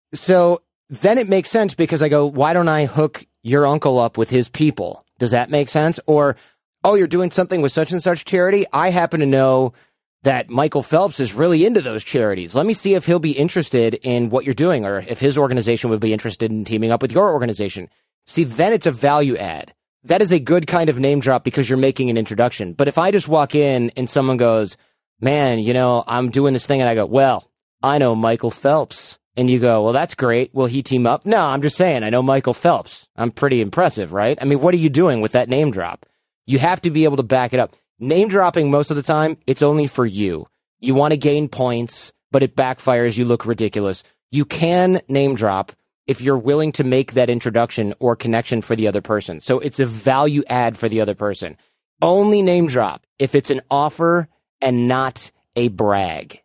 So then it makes sense because I go, why don't I hook your uncle up with his people? Does that make sense? Or, oh, you're doing something with such and such charity? I happen to know that Michael Phelps is really into those charities. Let me see if he'll be interested in what you're doing, or if his organization would be interested in teaming up with your organization. See, then it's a value add. That is a good kind of name drop because you're making an introduction. But if I just walk in and someone goes, man, you know, I'm doing this thing, and I go, well, I know Michael Phelps. And you go, well, that's great. Will he team up? No, I'm just saying, I know Michael Phelps. I'm pretty impressive, right? I mean, what are you doing with that name drop? You have to be able to back it up. Name dropping, most of the time, it's only for you. You want to gain points, but it backfires. You look ridiculous. You can name drop if you're willing to make that introduction or connection for the other person. So it's a value add for the other person. Only name drop if it's an offer and not a brag.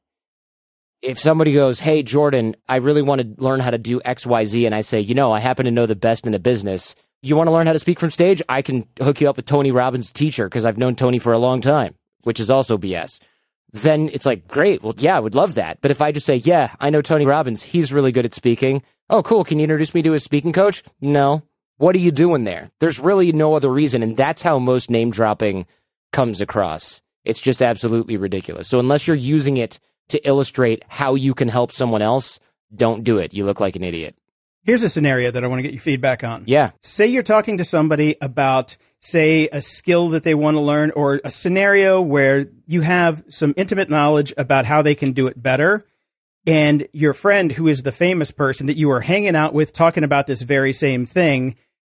If somebody goes, hey, Jordan, I really want to learn how to do X Y Z, and I say, you know, I happen to know the best in the business. You want to learn how to speak from stage? I can hook you up with Tony Robbins' teacher because I've known Tony for a long time, which is also B S. Then it's like, great. Well, yeah, I would love that. But if I just say, yeah, I know Tony Robbins. He's really good at speaking. Oh, cool. Can you introduce me to a speaking coach? No. What are you doing there? There's really no other reason. And that's how most name dropping comes across. It's just absolutely ridiculous. So unless you're using it to illustrate how you can help someone else, don't do it. You look like an idiot. Here's a scenario that I want to get your feedback on. Yeah. Say you're talking to somebody about, say, a skill that they want to learn, or a scenario where you have some intimate knowledge about how they can do it better. And your friend, who is the famous person that you are hanging out with, talking about this very same thing,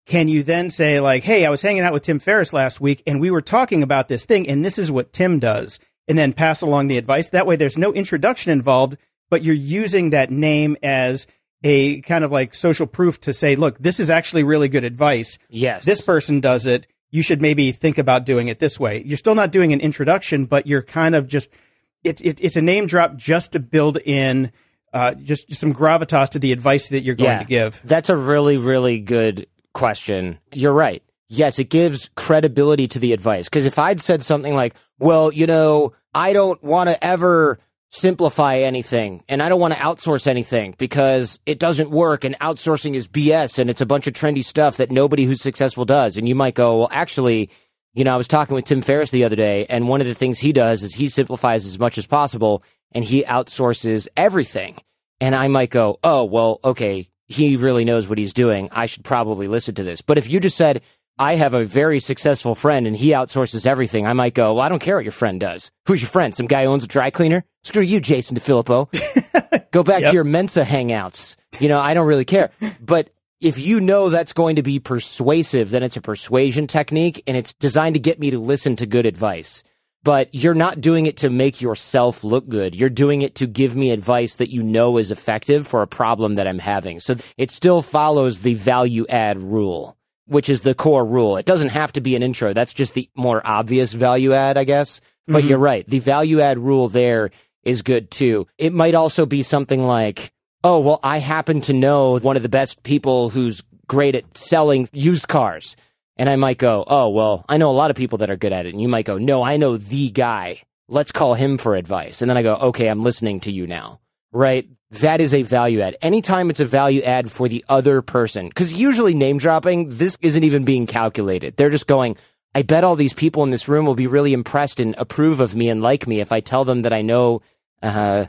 can you then say like, hey, I was hanging out with Tim Ferriss last week and we were talking about this thing and this is what Tim does, and then pass along the advice? That way there's no introduction involved, but you're using that name as a kind of like social proof to say, look, this is actually really good advice. Yes. This person does it. You should maybe think about doing it this way. You're still not doing an introduction, but you're kind of just, it, it, it's a name drop just to build in uh, just, just some gravitas to the advice that you're going yeah, to give. That's a really, really good question. You're right. Yes, it gives credibility to the advice. Because if I'd said something like, well, you know, I don't want to ever simplify anything and I don't want to outsource anything because it doesn't work and outsourcing is B S and it's a bunch of trendy stuff that nobody who's successful does. And you might go, well, actually, you know, I was talking with Tim Ferriss the other day, and one of the things he does is he simplifies as much as possible and he outsources everything. And I might go, oh, well, okay, he really knows what he's doing. I should probably listen to this. But if you just said, I have a very successful friend and he outsources everything, I might go, well, I don't care what your friend does. Who's your friend? Some guy who owns a dry cleaner? Screw you, Jason DeFilippo. Go back Yep. to your Mensa hangouts. You know, I don't really care. But if you know that's going to be persuasive, then it's a persuasion technique and it's designed to get me to listen to good advice. But you're not doing it to make yourself look good. You're doing it to give me advice that you know is effective for a problem that I'm having. So it still follows the value add rule, which is the core rule. It doesn't have to be an intro. That's just the more obvious value add, I guess. But Mm-hmm. you're right. The value add rule there is good too. It might also be something like, oh, well, I happen to know one of the best people who's great at selling used cars. And I might go, oh, well, I know a lot of people that are good at it. And you might go, no, I know the guy. Let's call him for advice. And then I go, okay, I'm listening to you now. Right? That is a value add. Anytime it's a value add for the other person, because usually name dropping, this isn't even being calculated. They're just going, I bet all these people in this room will be really impressed and approve of me and like me if I tell them that I know uh,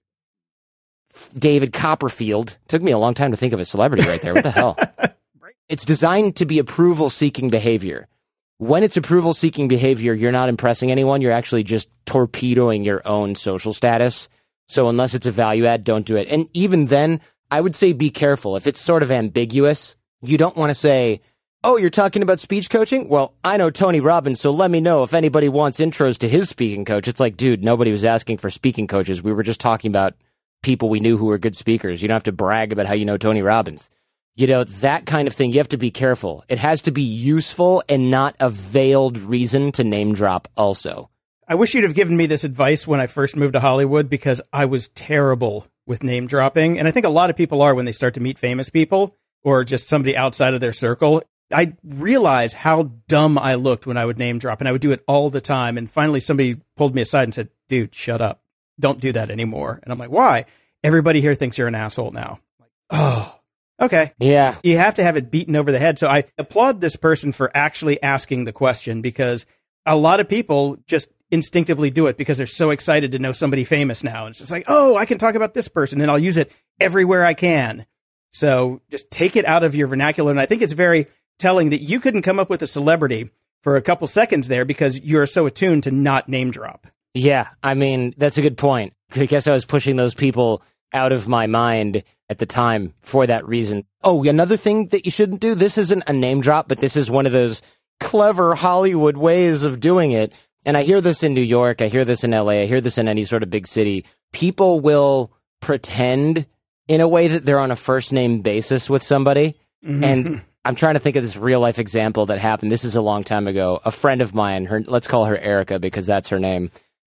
David Copperfield. Took me a long time to think of a celebrity right there. What the hell? It's designed to be approval-seeking behavior. When it's approval-seeking behavior, you're not impressing anyone. You're actually just torpedoing your own social status. So unless it's a value add, don't do it. And even then, I would say be careful. If it's sort of ambiguous, you don't want to say, oh, you're talking about speech coaching? Well, I know Tony Robbins, so let me know if anybody wants intros to his speaking coach. It's like, dude, nobody was asking for speaking coaches. We were just talking about people we knew who were good speakers. You don't have to brag about how you know Tony Robbins. You know, that kind of thing, you have to be careful. It has to be useful and not a veiled reason to name drop also. I wish you'd have given me this advice when I first moved to Hollywood, because I was terrible with name dropping. And I think a lot of people are when they start to meet famous people or just somebody outside of their circle. I realized how dumb I looked when I would name drop, and I would do it all the time. And finally somebody pulled me aside and said, dude, shut up. Don't do that anymore. And I'm like, why? Everybody here thinks you're an asshole now. I'm like, oh, okay. Yeah. You have to have it beaten over the head. So I applaud this person for actually asking the question, because a lot of people just instinctively do it because they're so excited to know somebody famous now. And it's just like, oh, I can talk about this person and I'll use it everywhere I can. So just take it out of your vernacular. And I think it's very telling that you couldn't come up with a celebrity for a couple seconds there because you're so attuned to not name drop. Yeah, I mean, that's a good point. I guess I was pushing those people out of my mind at the time for that reason. Oh, another thing that you shouldn't do, this isn't a name drop, but this is one of those clever Hollywood ways of doing it. And I hear this in New York, I hear this in L A, I hear this in any sort of big city. People will pretend in a way that they're on a first name basis with somebody. Mm-hmm. And I'm trying to think of this real life example that happened. This is a long time ago. A friend of mine, her, let's call her Erica because that's her name.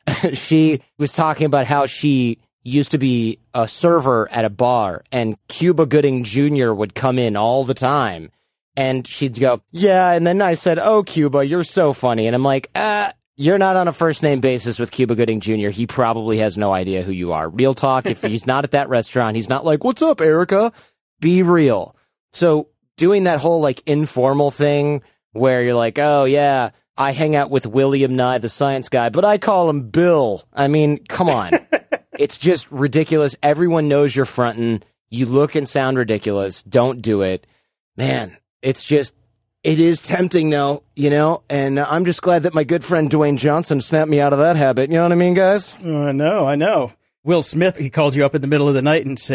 She was talking about how she used to be a server at a bar and Cuba Gooding Junior would come in all the time. And she'd go, yeah. And then I said, oh, Cuba, you're so funny. And I'm like, ah, you're not on a first name basis with Cuba Gooding Junior He probably has no idea who you are. Real talk. If he's not at that restaurant, he's not like, what's up, Erica? Be real. So doing that whole like informal thing where you're like, oh, yeah, I hang out with William Nye, the science guy, but I call him Bill. I mean, come on. It's just ridiculous. Everyone knows you're fronting. You look and sound ridiculous. Don't do it. Man, it's just, it is tempting now, you know, and I'm just glad that my good friend Dwayne Johnson snapped me out of that habit. You know what I mean, guys? Oh, I know, I know. Will Smith, he called you up in the middle of the night and said,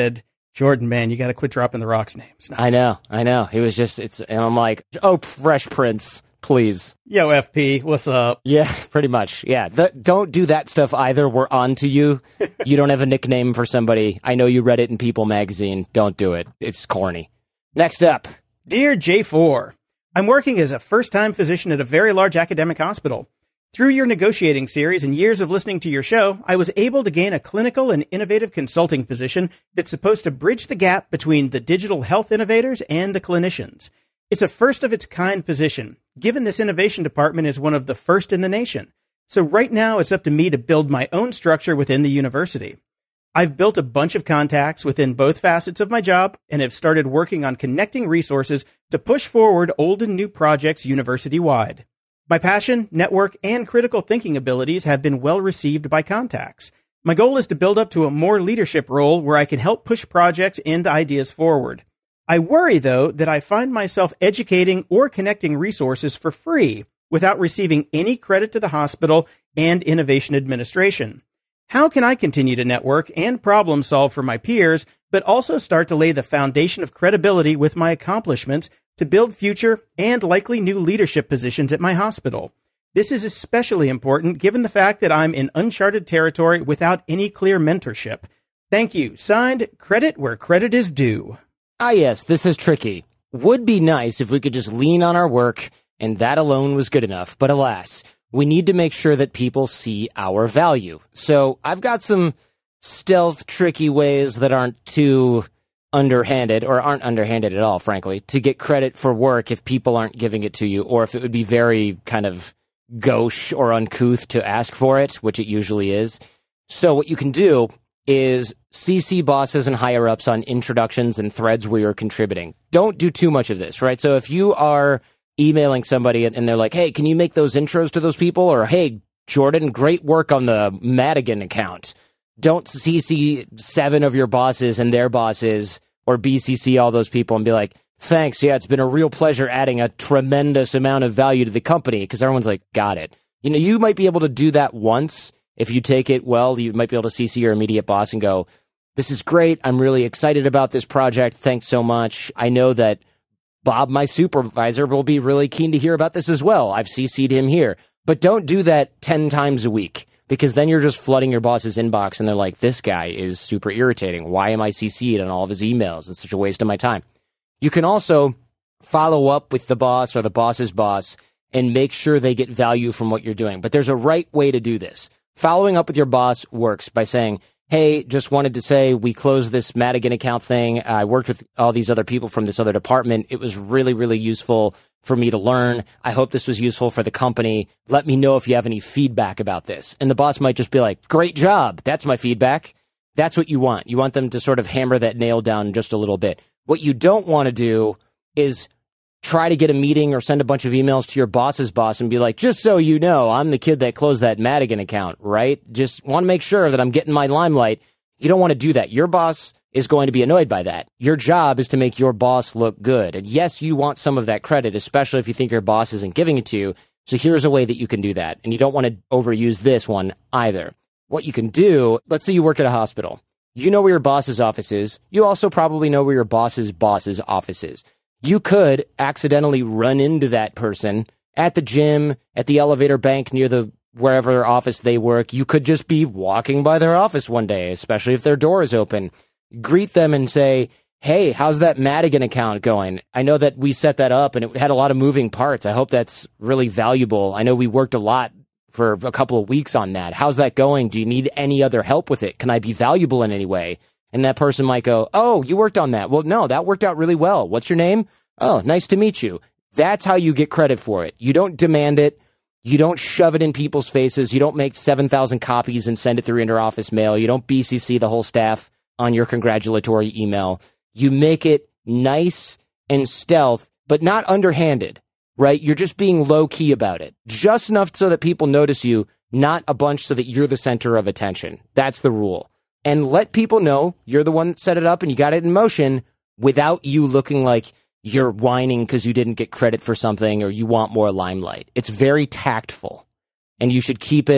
Jordan, man, you got to quit dropping the Rock's names. No. I know, I know. He was just, it's, and I'm like, oh, Fresh Prince, please. Yo, F P, what's up? Yeah, pretty much. Yeah, the, don't do that stuff either. We're on to you. You don't have a nickname for somebody. I know you read it in People magazine. Don't do it. It's corny. Next up. Dear J four, I'm working as a first-time physician at a very large academic hospital. Through your negotiating series and years of listening to your show, I was able to gain a clinical and innovative consulting position that's supposed to bridge the gap between the digital health innovators and the clinicians. It's a first-of-its-kind position, given this innovation department is one of the first in the nation. So right now, it's up to me to build my own structure within the university. I've built a bunch of contacts within both facets of my job and have started working on connecting resources to push forward old and new projects university-wide. My passion, network, and critical thinking abilities have been well received by contacts. My goal is to build up to a more leadership role where I can help push projects and ideas forward. I worry, though, that I find myself educating or connecting resources for free without receiving any credit to the hospital and innovation administration. How can I continue to network and problem solve for my peers, but also start to lay the foundation of credibility with my accomplishments to build future and likely new leadership positions at my hospital? This is especially important given the fact that I'm in uncharted territory without any clear mentorship. Thank you. Signed, credit where credit is due. Ah, yes, this is tricky. Would be nice if we could just lean on our work and that alone was good enough. But alas, we need to make sure that people see our value. So I've got some stealth, tricky ways that aren't too underhanded, or aren't underhanded at all, frankly, to get credit for work if people aren't giving it to you, or if it would be very kind of gauche or uncouth to ask for it, which it usually is. So what you can do is C C bosses and higher-ups on introductions and threads where you're contributing. Don't do too much of this, right? So if you are emailing somebody and they're like, hey, can you make those intros to those people? Or, hey, Jordan, great work on the Madigan account. Don't C C seven of your bosses and their bosses, or B C C all those people and be like, thanks, yeah, it's been a real pleasure adding a tremendous amount of value to the company, because everyone's like, got it. You know, you might be able to do that once. If you take it well, you might be able to C C your immediate boss and go, this is great. I'm really excited about this project. Thanks so much. I know that Bob, my supervisor, will be really keen to hear about this as well. I've C C'd him here. But don't do that ten times a week, because then you're just flooding your boss's inbox and they're like, this guy is super irritating. Why am I C C'd on all of his emails? It's such a waste of my time. You can also follow up with the boss or the boss's boss and make sure they get value from what you're doing. But there's a right way to do this. Following up with your boss works by saying, hey, just wanted to say we closed this Madigan account thing. I worked with all these other people from this other department. It was really, really useful for me to learn. I hope this was useful for the company. Let me know if you have any feedback about this. And the boss might just be like, great job. That's my feedback. That's what you want. You want them to sort of hammer that nail down just a little bit. What you don't want to do is try to get a meeting or send a bunch of emails to your boss's boss and be like, just so you know, I'm the kid that closed that Madigan account, right? Just want to make sure that I'm getting my limelight. You don't want to do that. Your boss is going to be annoyed by that. Your job is to make your boss look good. And yes, you want some of that credit, especially if you think your boss isn't giving it to you. So here's a way that you can do that. And you don't want to overuse this one either. What you can do, let's say you work at a hospital. You know where your boss's office is. You also probably know where your boss's boss's office is. You could accidentally run into that person at the gym, at the elevator bank near the wherever office they work. You could just be walking by their office one day, especially if their door is open. Greet them and say, hey, how's that Madigan account going? I know that we set that up and it had a lot of moving parts. I hope that's really valuable. I know we worked a lot for a couple of weeks on that. How's that going? Do you need any other help with it? Can I be valuable in any way? And that person might go, oh, you worked on that. Well, no, that worked out really well. What's your name? Oh, nice to meet you. That's how you get credit for it. You don't demand it. You don't shove it in people's faces. You don't make seven thousand copies and send it through inter-office mail. You don't B C C the whole staff on your congratulatory email. You make it nice and stealth, but not underhanded, right? You're just being low-key about it. Just enough so that people notice you, not a bunch so that you're the center of attention. That's the rule. And let people know you're the one that set it up and you got it in motion without you looking like you're whining because you didn't get credit for something or you want more limelight. It's very tactful, and you should keep it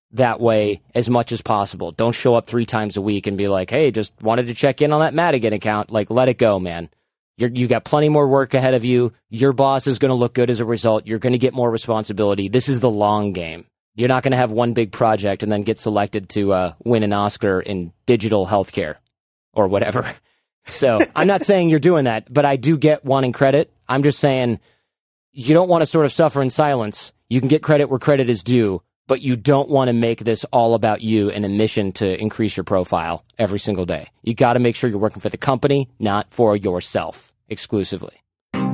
that way as much as possible. Don't show up three times a week and be like, hey, just wanted to check in on that Madigan account. Like, let it go, man. You're, you got plenty more work ahead of you. Your boss is going to look good as a result. You're going to get more responsibility. This is the long game. You're not going to have one big project and then get selected to uh, win an Oscar in digital healthcare or whatever. So I'm not saying you're doing that, but I do get wanting credit. I'm just saying you don't want to sort of suffer in silence. You can get credit where credit is due, but you don't want to make this all about you and a mission to increase your profile every single day. You got to make sure you're working for the company, not for yourself exclusively.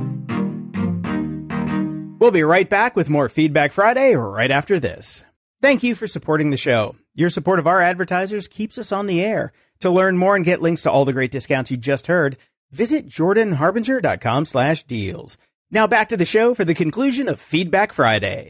We'll be right back with more Feedback Friday right after this. Thank you for supporting the show. Your support of our advertisers keeps us on the air. To learn more and get links to all the great discounts you just heard, visit jordan harbinger dot com slash deals. Now back to the show for the conclusion of Feedback Friday.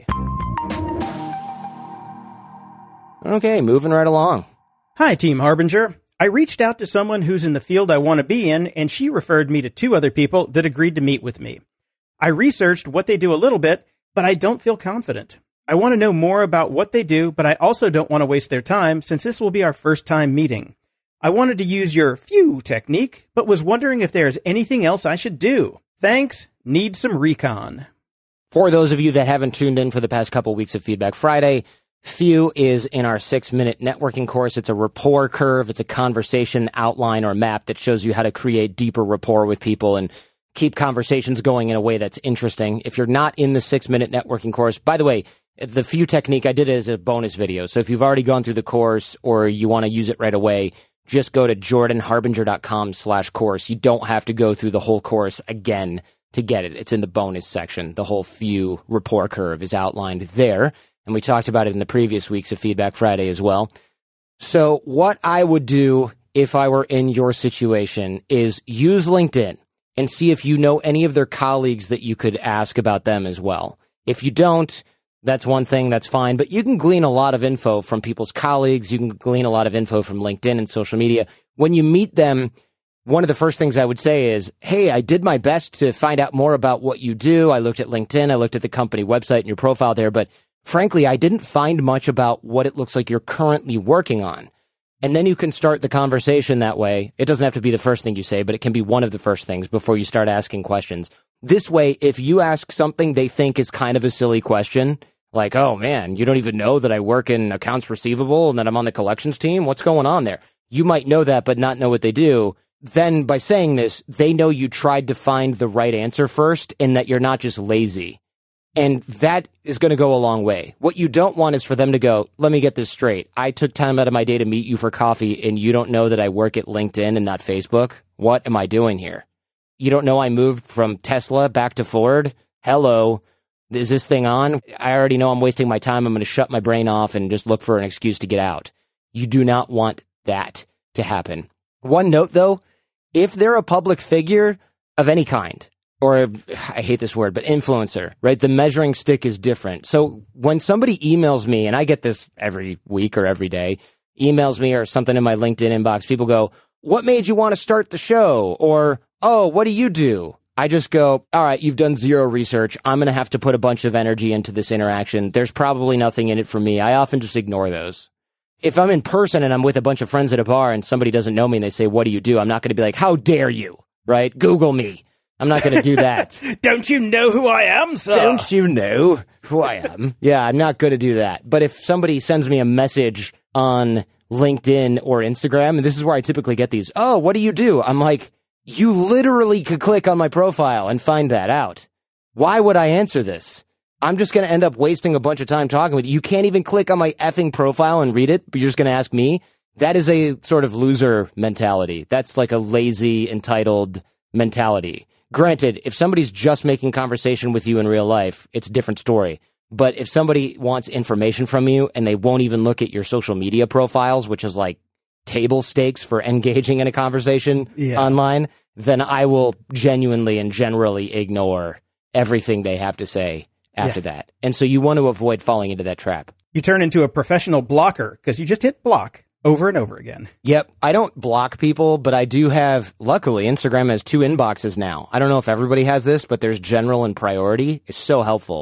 Okay, moving right along. Hi, Team Harbinger. I reached out to someone who's in the field I want to be in, and she referred me to two other people that agreed to meet with me. I researched what they do a little bit, but I don't feel confident. I want to know more about what they do, but I also don't want to waste their time since this will be our first time meeting. I wanted to use your phew technique, but was wondering if there's anything else I should do. Thanks. Need some recon. For those of you that haven't tuned in for the past couple weeks of Feedback Friday, phew is in our six-minute networking course. It's a rapport curve. It's a conversation outline or map that shows you how to create deeper rapport with people and keep conversations going in a way that's interesting. If you're not in the six-minute networking course, by the way, the phew technique, I did it as a bonus video. So if you've already gone through the course or you want to use it right away, just go to jordan harbinger dot com slash course. You don't have to go through the whole course again to get it. It's in the bonus section. The whole phew rapport curve is outlined there. And we talked about it in the previous weeks of Feedback Friday as well. So what I would do if I were in your situation is use LinkedIn and see if you know any of their colleagues that you could ask about them as well. If you don't, that's one thing, that's fine. But you can glean a lot of info from people's colleagues. You can glean a lot of info from LinkedIn and social media. When you meet them, one of the first things I would say is, hey, I did my best to find out more about what you do. I looked at LinkedIn. I looked at the company website and your profile there. But frankly, I didn't find much about what it looks like you're currently working on. And then you can start the conversation that way. It doesn't have to be the first thing you say, but it can be one of the first things before you start asking questions. This way, if you ask something they think is kind of a silly question, like, oh man, you don't even know that I work in accounts receivable and that I'm on the collections team? What's going on there? You might know that, but not know what they do. Then by saying this, they know you tried to find the right answer first and that you're not just lazy. And that is going to go a long way. What you don't want is for them to go, let me get this straight. I took time out of my day to meet you for coffee and you don't know that I work at LinkedIn and not Facebook? What am I doing here? You don't know I moved from Tesla back to Ford? Hello. Is this thing on? I already know I'm wasting my time. I'm going to shut my brain off and just look for an excuse to get out. You do not want that to happen. One note, though, if they're a public figure of any kind, or I hate this word, but influencer, right? The measuring stick is different. So when somebody emails me, and I get this every week or every day, emails me or something in my LinkedIn inbox, people go, what made you want to start the show? Or, oh, what do you do? I just go, all right, you've done zero research. I'm going to have to put a bunch of energy into this interaction. There's probably nothing in it for me. I often just ignore those. If I'm in person and I'm with a bunch of friends at a bar and somebody doesn't know me and they say, what do you do? I'm not going to be like, how dare you, right? Google me. I'm not going to do that. Don't you know who I am, sir? Don't you know who I am? Yeah, I'm not going to do that. But if somebody sends me a message on LinkedIn or Instagram, and this is where I typically get these, oh, what do you do? I'm like, you literally could click on my profile and find that out. Why would I answer this? I'm just going to end up wasting a bunch of time talking with you. You can't even click on my effing profile and read it, but you're just going to ask me? That is a sort of loser mentality. That's like a lazy, entitled mentality. Granted, if somebody's just making conversation with you in real life, it's a different story. But if somebody wants information from you and they won't even look at your social media profiles, which is like table stakes for engaging in a conversation yeah. online, then I will genuinely and generally ignore everything they have to say after yeah. that. And so you want to avoid falling into that trap. You turn into a professional blocker because you just hit block over and over again. Yep. I don't block people, but I do have, luckily, Instagram has two inboxes now. I don't know if everybody has this, but there's general and priority. It's so helpful.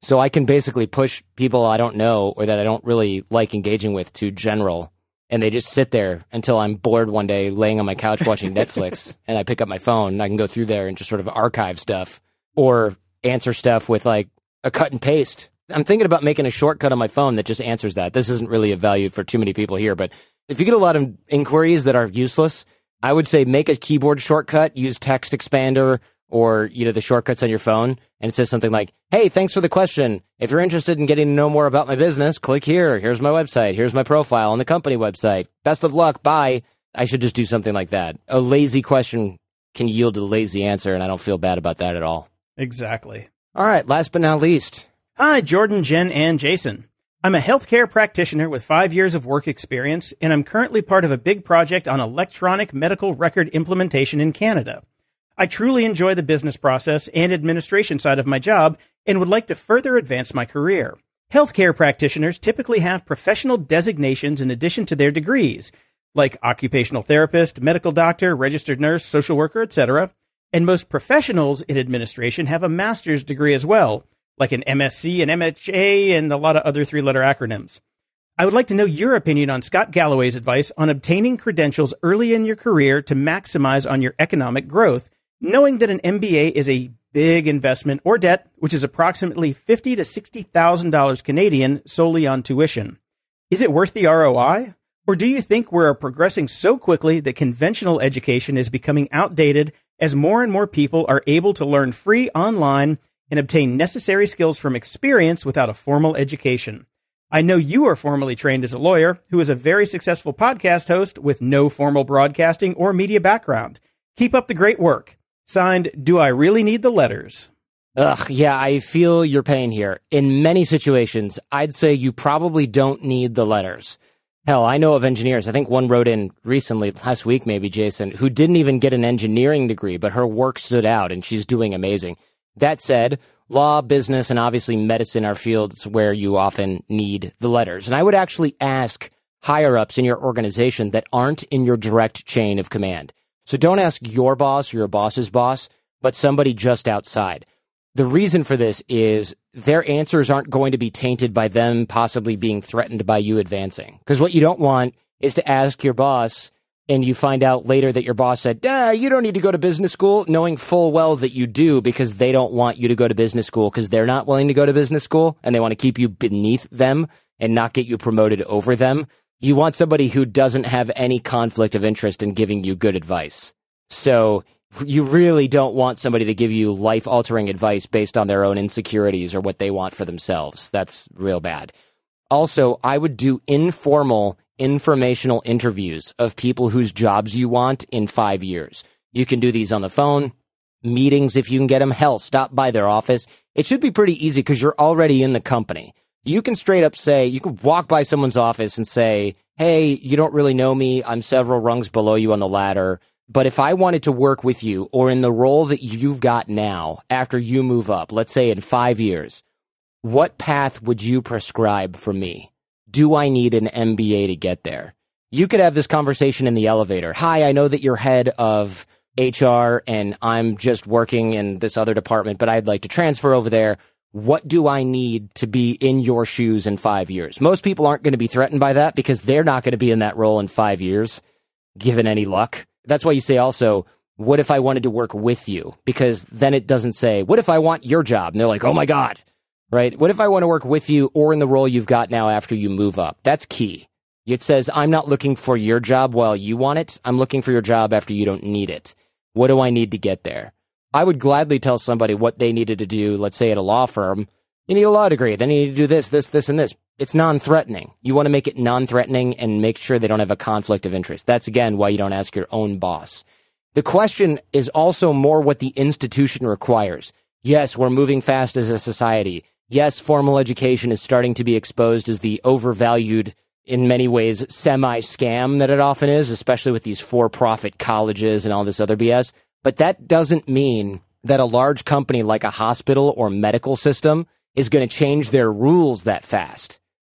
So I can basically push people I don't know or that I don't really like engaging with to general, and they just sit there until I'm bored one day laying on my couch watching Netflix, and I pick up my phone and I can go through there and just sort of archive stuff or answer stuff with like a cut and paste. I'm thinking about making a shortcut on my phone that just answers that. This isn't really of value for too many people here, but if you get a lot of inquiries that are useless, I would say make a keyboard shortcut, use Text Expander or, you know, the shortcuts on your phone, and it says something like, hey, thanks for the question. If you're interested in getting to know more about my business, click here. Here's my website. Here's my profile on the company website. Best of luck. Bye. I should just do something like that. A lazy question can yield a lazy answer, and I don't feel bad about that at all. Exactly. All right, last but not least. Hi, Jordan, Jen, and Jason. I'm a healthcare practitioner with five years of work experience, and I'm currently part of a big project on electronic medical record implementation in Canada. I truly enjoy the business process and administration side of my job and would like to further advance my career. Healthcare practitioners typically have professional designations in addition to their degrees, like occupational therapist, medical doctor, registered nurse, social worker, et cetera. And most professionals in administration have a master's degree as well, like an M S C, an M H A, and a lot of other three-letter acronyms. I would like to know your opinion on Scott Galloway's advice on obtaining credentials early in your career to maximize on your economic growth, knowing that an M B A is a big investment or debt, which is approximately fifty thousand to sixty thousand dollars Canadian solely on tuition. Is it worth the R O I? Or do you think we're progressing so quickly that conventional education is becoming outdated as more and more people are able to learn free online and obtain necessary skills from experience without a formal education? I know you are formally trained as a lawyer who is a very successful podcast host with no formal broadcasting or media background. Keep up the great work. Signed, Do I Really Need the Letters? Ugh, yeah, I feel your pain here. In many situations, I'd say you probably don't need the letters. Hell, I know of engineers, I think one wrote in recently, last week maybe, Jason, who didn't even get an engineering degree, but her work stood out and she's doing amazing. That said, law, business, and obviously medicine are fields where you often need the letters. And I would actually ask higher-ups in your organization that aren't in your direct chain of command. So don't ask your boss or your boss's boss, but somebody just outside. The reason for this is their answers aren't going to be tainted by them possibly being threatened by you advancing. Because what you don't want is to ask your boss and you find out later that your boss said, ah, you don't need to go to business school, knowing full well that you do because they don't want you to go to business school because they're not willing to go to business school and they want to keep you beneath them and not get you promoted over them. You want somebody who doesn't have any conflict of interest in giving you good advice. So you really don't want somebody to give you life-altering advice based on their own insecurities or what they want for themselves. That's real bad. Also, I would do informal, informational interviews of people whose jobs you want in five years. You can do these on the phone, meetings if you can get them. Hell, stop by their office. It should be pretty easy because you're already in the company. You can straight up say, you can walk by someone's office and say, hey, you don't really know me. I'm several rungs below you on the ladder. But if I wanted to work with you or in the role that you've got now after you move up, let's say in five years, what path would you prescribe for me? Do I need an M B A to get there? You could have this conversation in the elevator. Hi, I know that you're head of H R and I'm just working in this other department, but I'd like to transfer over there. What do I need to be in your shoes in five years? Most people aren't going to be threatened by that because they're not going to be in that role in five years, given any luck. That's why you say also, what if I wanted to work with you? Because then it doesn't say, what if I want your job? And they're like, oh my God, right? What if I want to work with you or in the role you've got now after you move up? That's key. It says, I'm not looking for your job while you want it. I'm looking for your job after you don't need it. What do I need to get there? I would gladly tell somebody what they needed to do, let's say at a law firm. You need a law degree, then you need to do this, this, this, and this. It's non-threatening. You want to make it non-threatening and make sure they don't have a conflict of interest. That's, again, why you don't ask your own boss. The question is also more what the institution requires. Yes, we're moving fast as a society. Yes, formal education is starting to be exposed as the overvalued, in many ways, semi-scam that it often is, especially with these for-profit colleges and all this other B S. But that doesn't mean that a large company like a hospital or medical system is going to change their rules that fast.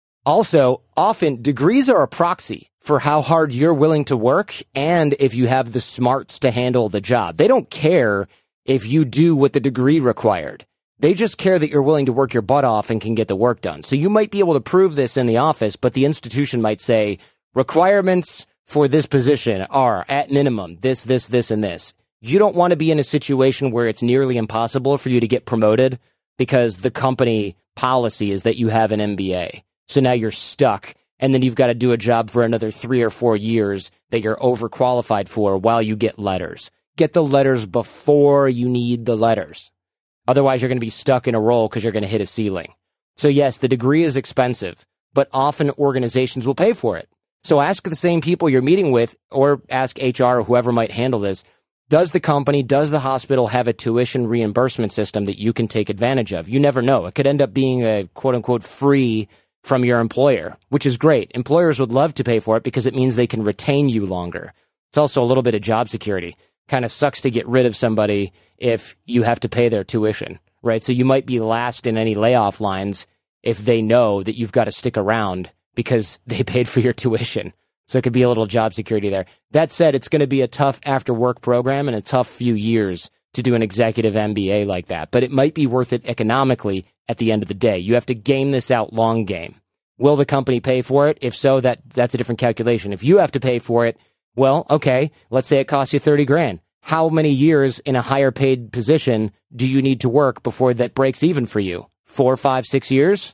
Also, often degrees are a proxy for how hard you're willing to work and if you have the smarts to handle the job. They don't care if you do what the degree required. They just care that you're willing to work your butt off and can get the work done. So you might be able to prove this in the office, but the institution might say requirements for this position are at minimum this, this, this, and this. You don't want to be in a situation where it's nearly impossible for you to get promoted because the company policy is that you have an M B A. So now you're stuck, and then you've got to do a job for another three or four years that you're overqualified for while you get letters. Get the letters before you need the letters. Otherwise, you're going to be stuck in a role because you're going to hit a ceiling. So yes, the degree is expensive, but often organizations will pay for it. So ask the same people you're meeting with, or ask H R or whoever might handle this. Does the company, does the hospital have a tuition reimbursement system that you can take advantage of? You never know. It could end up being a quote-unquote free from your employer, which is great. Employers would love to pay for it because it means they can retain you longer. It's also a little bit of job security. Kind of sucks to get rid of somebody if you have to pay their tuition, right? So you might be last in any layoff lines if they know that you've got to stick around because they paid for your tuition. So it could be a little job security there. That said, it's going to be a tough after-work program and a tough few years to do an executive M B A like that. But it might be worth it economically at the end of the day. You have to game this out long game. Will the company pay for it? If so, that that's a different calculation. If you have to pay for it, well, okay, let's say it costs you thirty grand. How many years in a higher paid position do you need to work before that breaks even for you? Four, five, six years?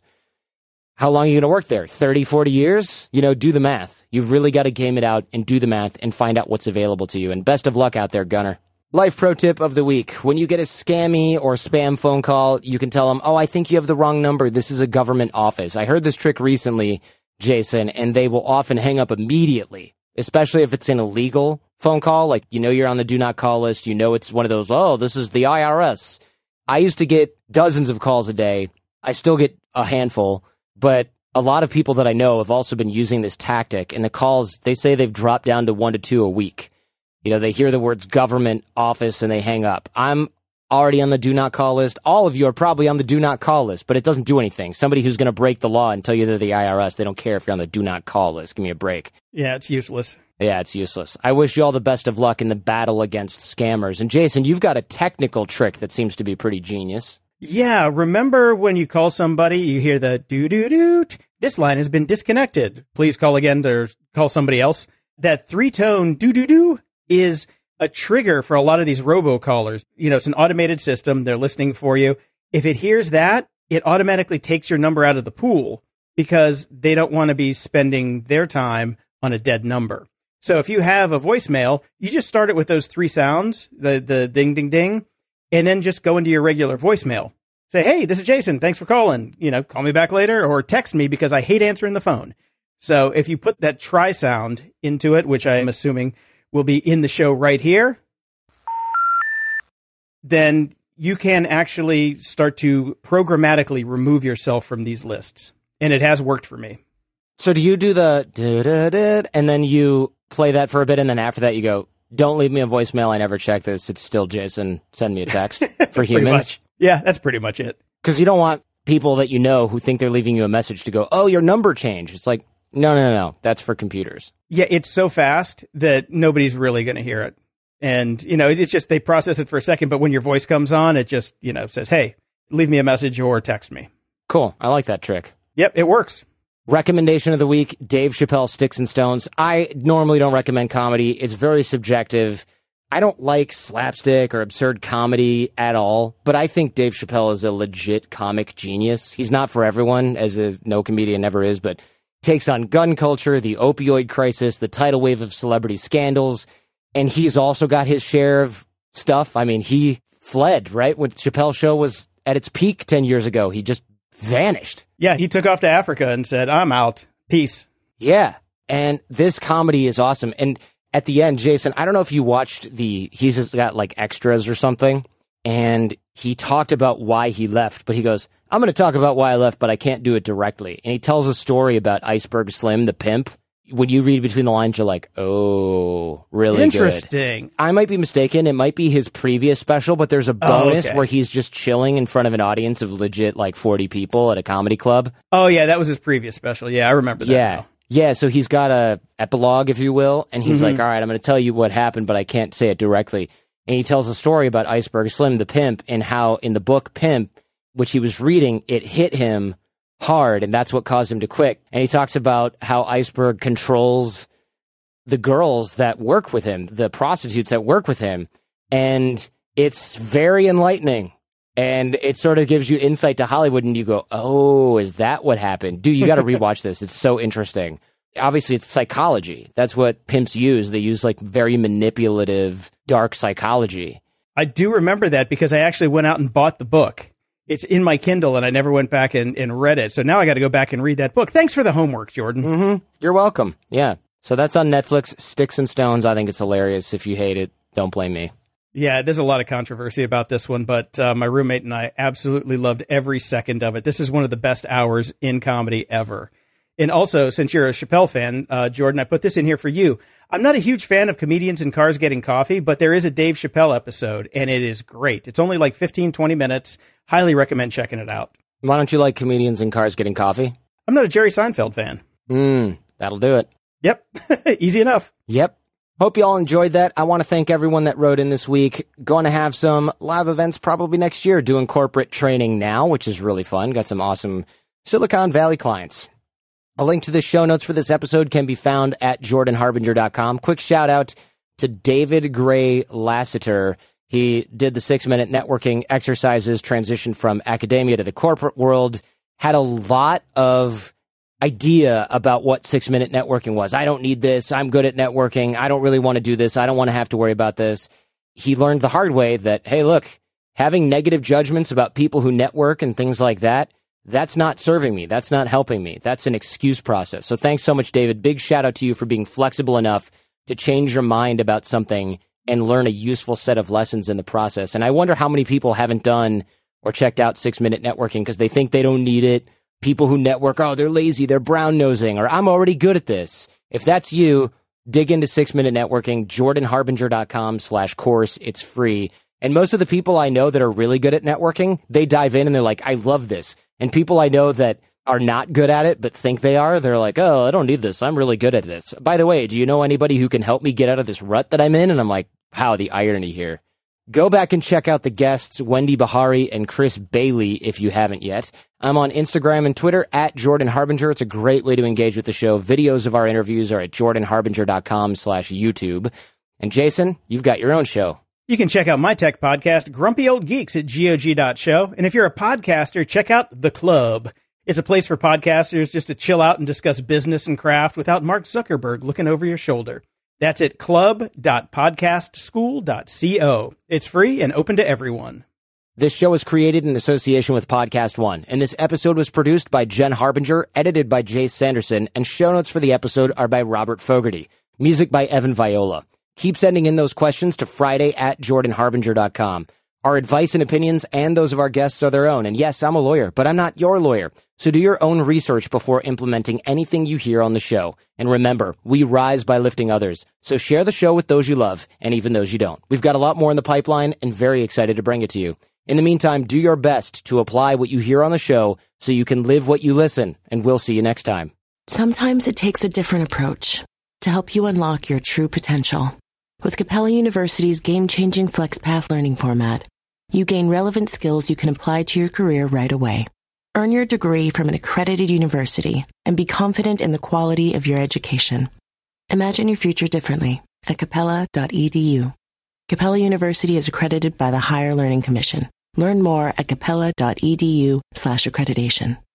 How long are you going to work there? thirty, forty years? You know, do the math. You've really got to game it out and do the math and find out what's available to you. And best of luck out there, Gunner. Life pro tip of the week. When you get a scammy or spam phone call, you can tell them, oh, I think you have the wrong number. This is a government office. I heard this trick recently, Jason, and they will often hang up immediately, especially if it's an illegal phone call. Like, you know, you're on the do not call list. You know, it's one of those, oh, this is the I R S. I used to get dozens of calls a day. I still get a handful, but a lot of people that I know have also been using this tactic, and the calls, they say they've dropped down to one to two a week. You know, they hear the words government office and they hang up. I'm already on the do not call list. All of you are probably on the do not call list, but it doesn't do anything. Somebody who's going to break the law and tell you they're the I R S, they don't care if you're on the do not call list. Give me a break. Yeah, it's useless. Yeah, it's useless. I wish you all the best of luck in the battle against scammers. And Jason, you've got a technical trick that seems to be pretty genius. Yeah, remember when you call somebody, you hear the doo-doo-doo, this line has been disconnected. Please call again or call somebody else. That three-tone doo-doo-doo is a trigger for a lot of these robocallers. You know, it's an automated system. They're listening for you. If it hears that, it automatically takes your number out of the pool because they don't want to be spending their time on a dead number. So if you have a voicemail, you just start it with those three sounds, the the ding, ding, ding, and then just go into your regular voicemail. Say, hey, this is Jason. Thanks for calling. You know, call me back later or text me because I hate answering the phone. So if you put that try sound into it, which I am assuming will be in the show right here, then you can actually start to programmatically remove yourself from these lists. And it has worked for me. So do you do the da-da-da, and then you play that for a bit, and then after that you go, don't leave me a voicemail, I never check this, it's still Jason, send me a text for humans? Yeah, that's pretty much it. Because you don't want people that you know who think they're leaving you a message to go, oh, your number changed. It's like, no, no, no, no, that's for computers. Yeah, it's so fast that nobody's really going to hear it. And, you know, it's just they process it for a second, but when your voice comes on, it just, you know, says, hey, leave me a message or text me. Cool. I like that trick. Yep, it works. Recommendation of the week, Dave Chappelle, Sticks and Stones. I normally don't recommend comedy. It's very subjective. I don't like slapstick or absurd comedy at all, but I think Dave Chappelle is a legit comic genius. He's not for everyone, as a, no comedian ever is, but takes on gun culture, the opioid crisis, the tidal wave of celebrity scandals, and he's also got his share of stuff. I mean, he fled, right? When Chappelle's show was at its peak ten years ago, he just vanished. Yeah, he took off to Africa and said, I'm out. Peace. Yeah, and this comedy is awesome. And at the end, Jason, I don't know if you watched the, he's just got like extras or something, and he talked about why he left, but he goes, I'm going to talk about why I left, but I can't do it directly. And he tells a story about Iceberg Slim, the pimp. When you read between the lines, you're like, oh, really interesting. Good. I might be mistaken. It might be his previous special, but there's a bonus oh, okay. where he's just chilling in front of an audience of legit like forty people at a comedy club. Oh, yeah, that was his previous special. Yeah, I remember that. Yeah. Now. Yeah, so he's got a epilogue, if you will, and he's Mm-hmm. like, all right, I'm going to tell you what happened, but I can't say it directly. And he tells a story about Iceberg Slim, the pimp, and how in the book Pimp, which he was reading, it hit him hard, and that's what caused him to quit. And he talks about how Iceberg controls the girls that work with him, the prostitutes that work with him, and it's very enlightening. And it sort of gives you insight to Hollywood, and you go, oh, is that what happened? Dude, you got to rewatch this. It's so interesting. Obviously, it's psychology. That's what pimps use. They use like very manipulative, dark psychology. I do remember that because I actually went out and bought the book. It's in my Kindle, and I never went back and, and read it. So now I got to go back and read that book. Thanks for the homework, Jordan. Mm-hmm. You're welcome. Yeah. So that's on Netflix, Sticks and Stones. I think it's hilarious. If you hate it, don't blame me. Yeah, there's a lot of controversy about this one, but uh, my roommate and I absolutely loved every second of it. This is one of the best hours in comedy ever. And also, since you're a Chappelle fan, uh, Jordan, I put this in here for you. I'm not a huge fan of comedians in cars getting coffee, but there is a Dave Chappelle episode, and it is great. It's only like fifteen, twenty minutes. Highly recommend checking it out. Why don't you like comedians in cars getting coffee? I'm not a Jerry Seinfeld fan. Mm, that'll do it. Yep. Easy enough. Yep. Hope you all enjoyed that. I want to thank everyone that wrote in this week. Going to have some live events probably next year, doing corporate training now, which is really fun. Got some awesome Silicon Valley clients. A link to the show notes for this episode can be found at jordan harbinger dot com. Quick shout out to David Gray Lassiter. He did the six-minute networking exercises, transitioned from academia to the corporate world, had a lot of idea about what six-minute networking was. I don't need this. I'm good at networking. I don't really want to do this. I don't want to have to worry about this. He learned the hard way that, hey, look, having negative judgments about people who network and things like that, that's not serving me. That's not helping me. That's an excuse process. So thanks so much, David. Big shout out to you for being flexible enough to change your mind about something and learn a useful set of lessons in the process. And I wonder how many people haven't done or checked out six-minute networking because they think they don't need it. People who network, oh, they're lazy, they're brown-nosing, or I'm already good at this. If that's you, dig into six-minute networking, jordan harbinger dot com slash course. It's free. And most of the people I know that are really good at networking, they dive in and they're like, I love this. And people I know that are not good at it but think they are, they're like, oh, I don't need this. I'm really good at this. By the way, do you know anybody who can help me get out of this rut that I'm in? And I'm like, wow, the irony here. Go back and check out the guests, Wendy Bahari and Chris Bailey, if you haven't yet. I'm on Instagram and Twitter at Jordan Harbinger. It's a great way to engage with the show. Videos of our interviews are at jordan harbinger dot com slash YouTube. And Jason, you've got your own show. You can check out my tech podcast, Grumpy Old Geeks, at gog dot show. And if you're a podcaster, check out The Club. It's a place for podcasters just to chill out and discuss business and craft without Mark Zuckerberg looking over your shoulder. That's at club dot podcast school dot co. It's free and open to everyone. This show was created in association with Podcast One, and this episode was produced by Jen Harbinger, edited by Jace Sanderson, and show notes for the episode are by Robert Fogarty. Music by Evan Viola. Keep sending in those questions to Friday at jordan harbinger dot com. Our advice and opinions and those of our guests are their own. And yes, I'm a lawyer, but I'm not your lawyer. So do your own research before implementing anything you hear on the show. And remember, we rise by lifting others. So share the show with those you love and even those you don't. We've got a lot more in the pipeline and very excited to bring it to you. In the meantime, do your best to apply what you hear on the show so you can live what you listen. And we'll see you next time. Sometimes it takes a different approach to help you unlock your true potential. With Capella University's game-changing FlexPath learning format, you gain relevant skills you can apply to your career right away. Earn your degree from an accredited university and be confident in the quality of your education. Imagine your future differently at capella dot e d u. Capella University is accredited by the Higher Learning Commission. Learn more at capella dot e d u slash accreditation.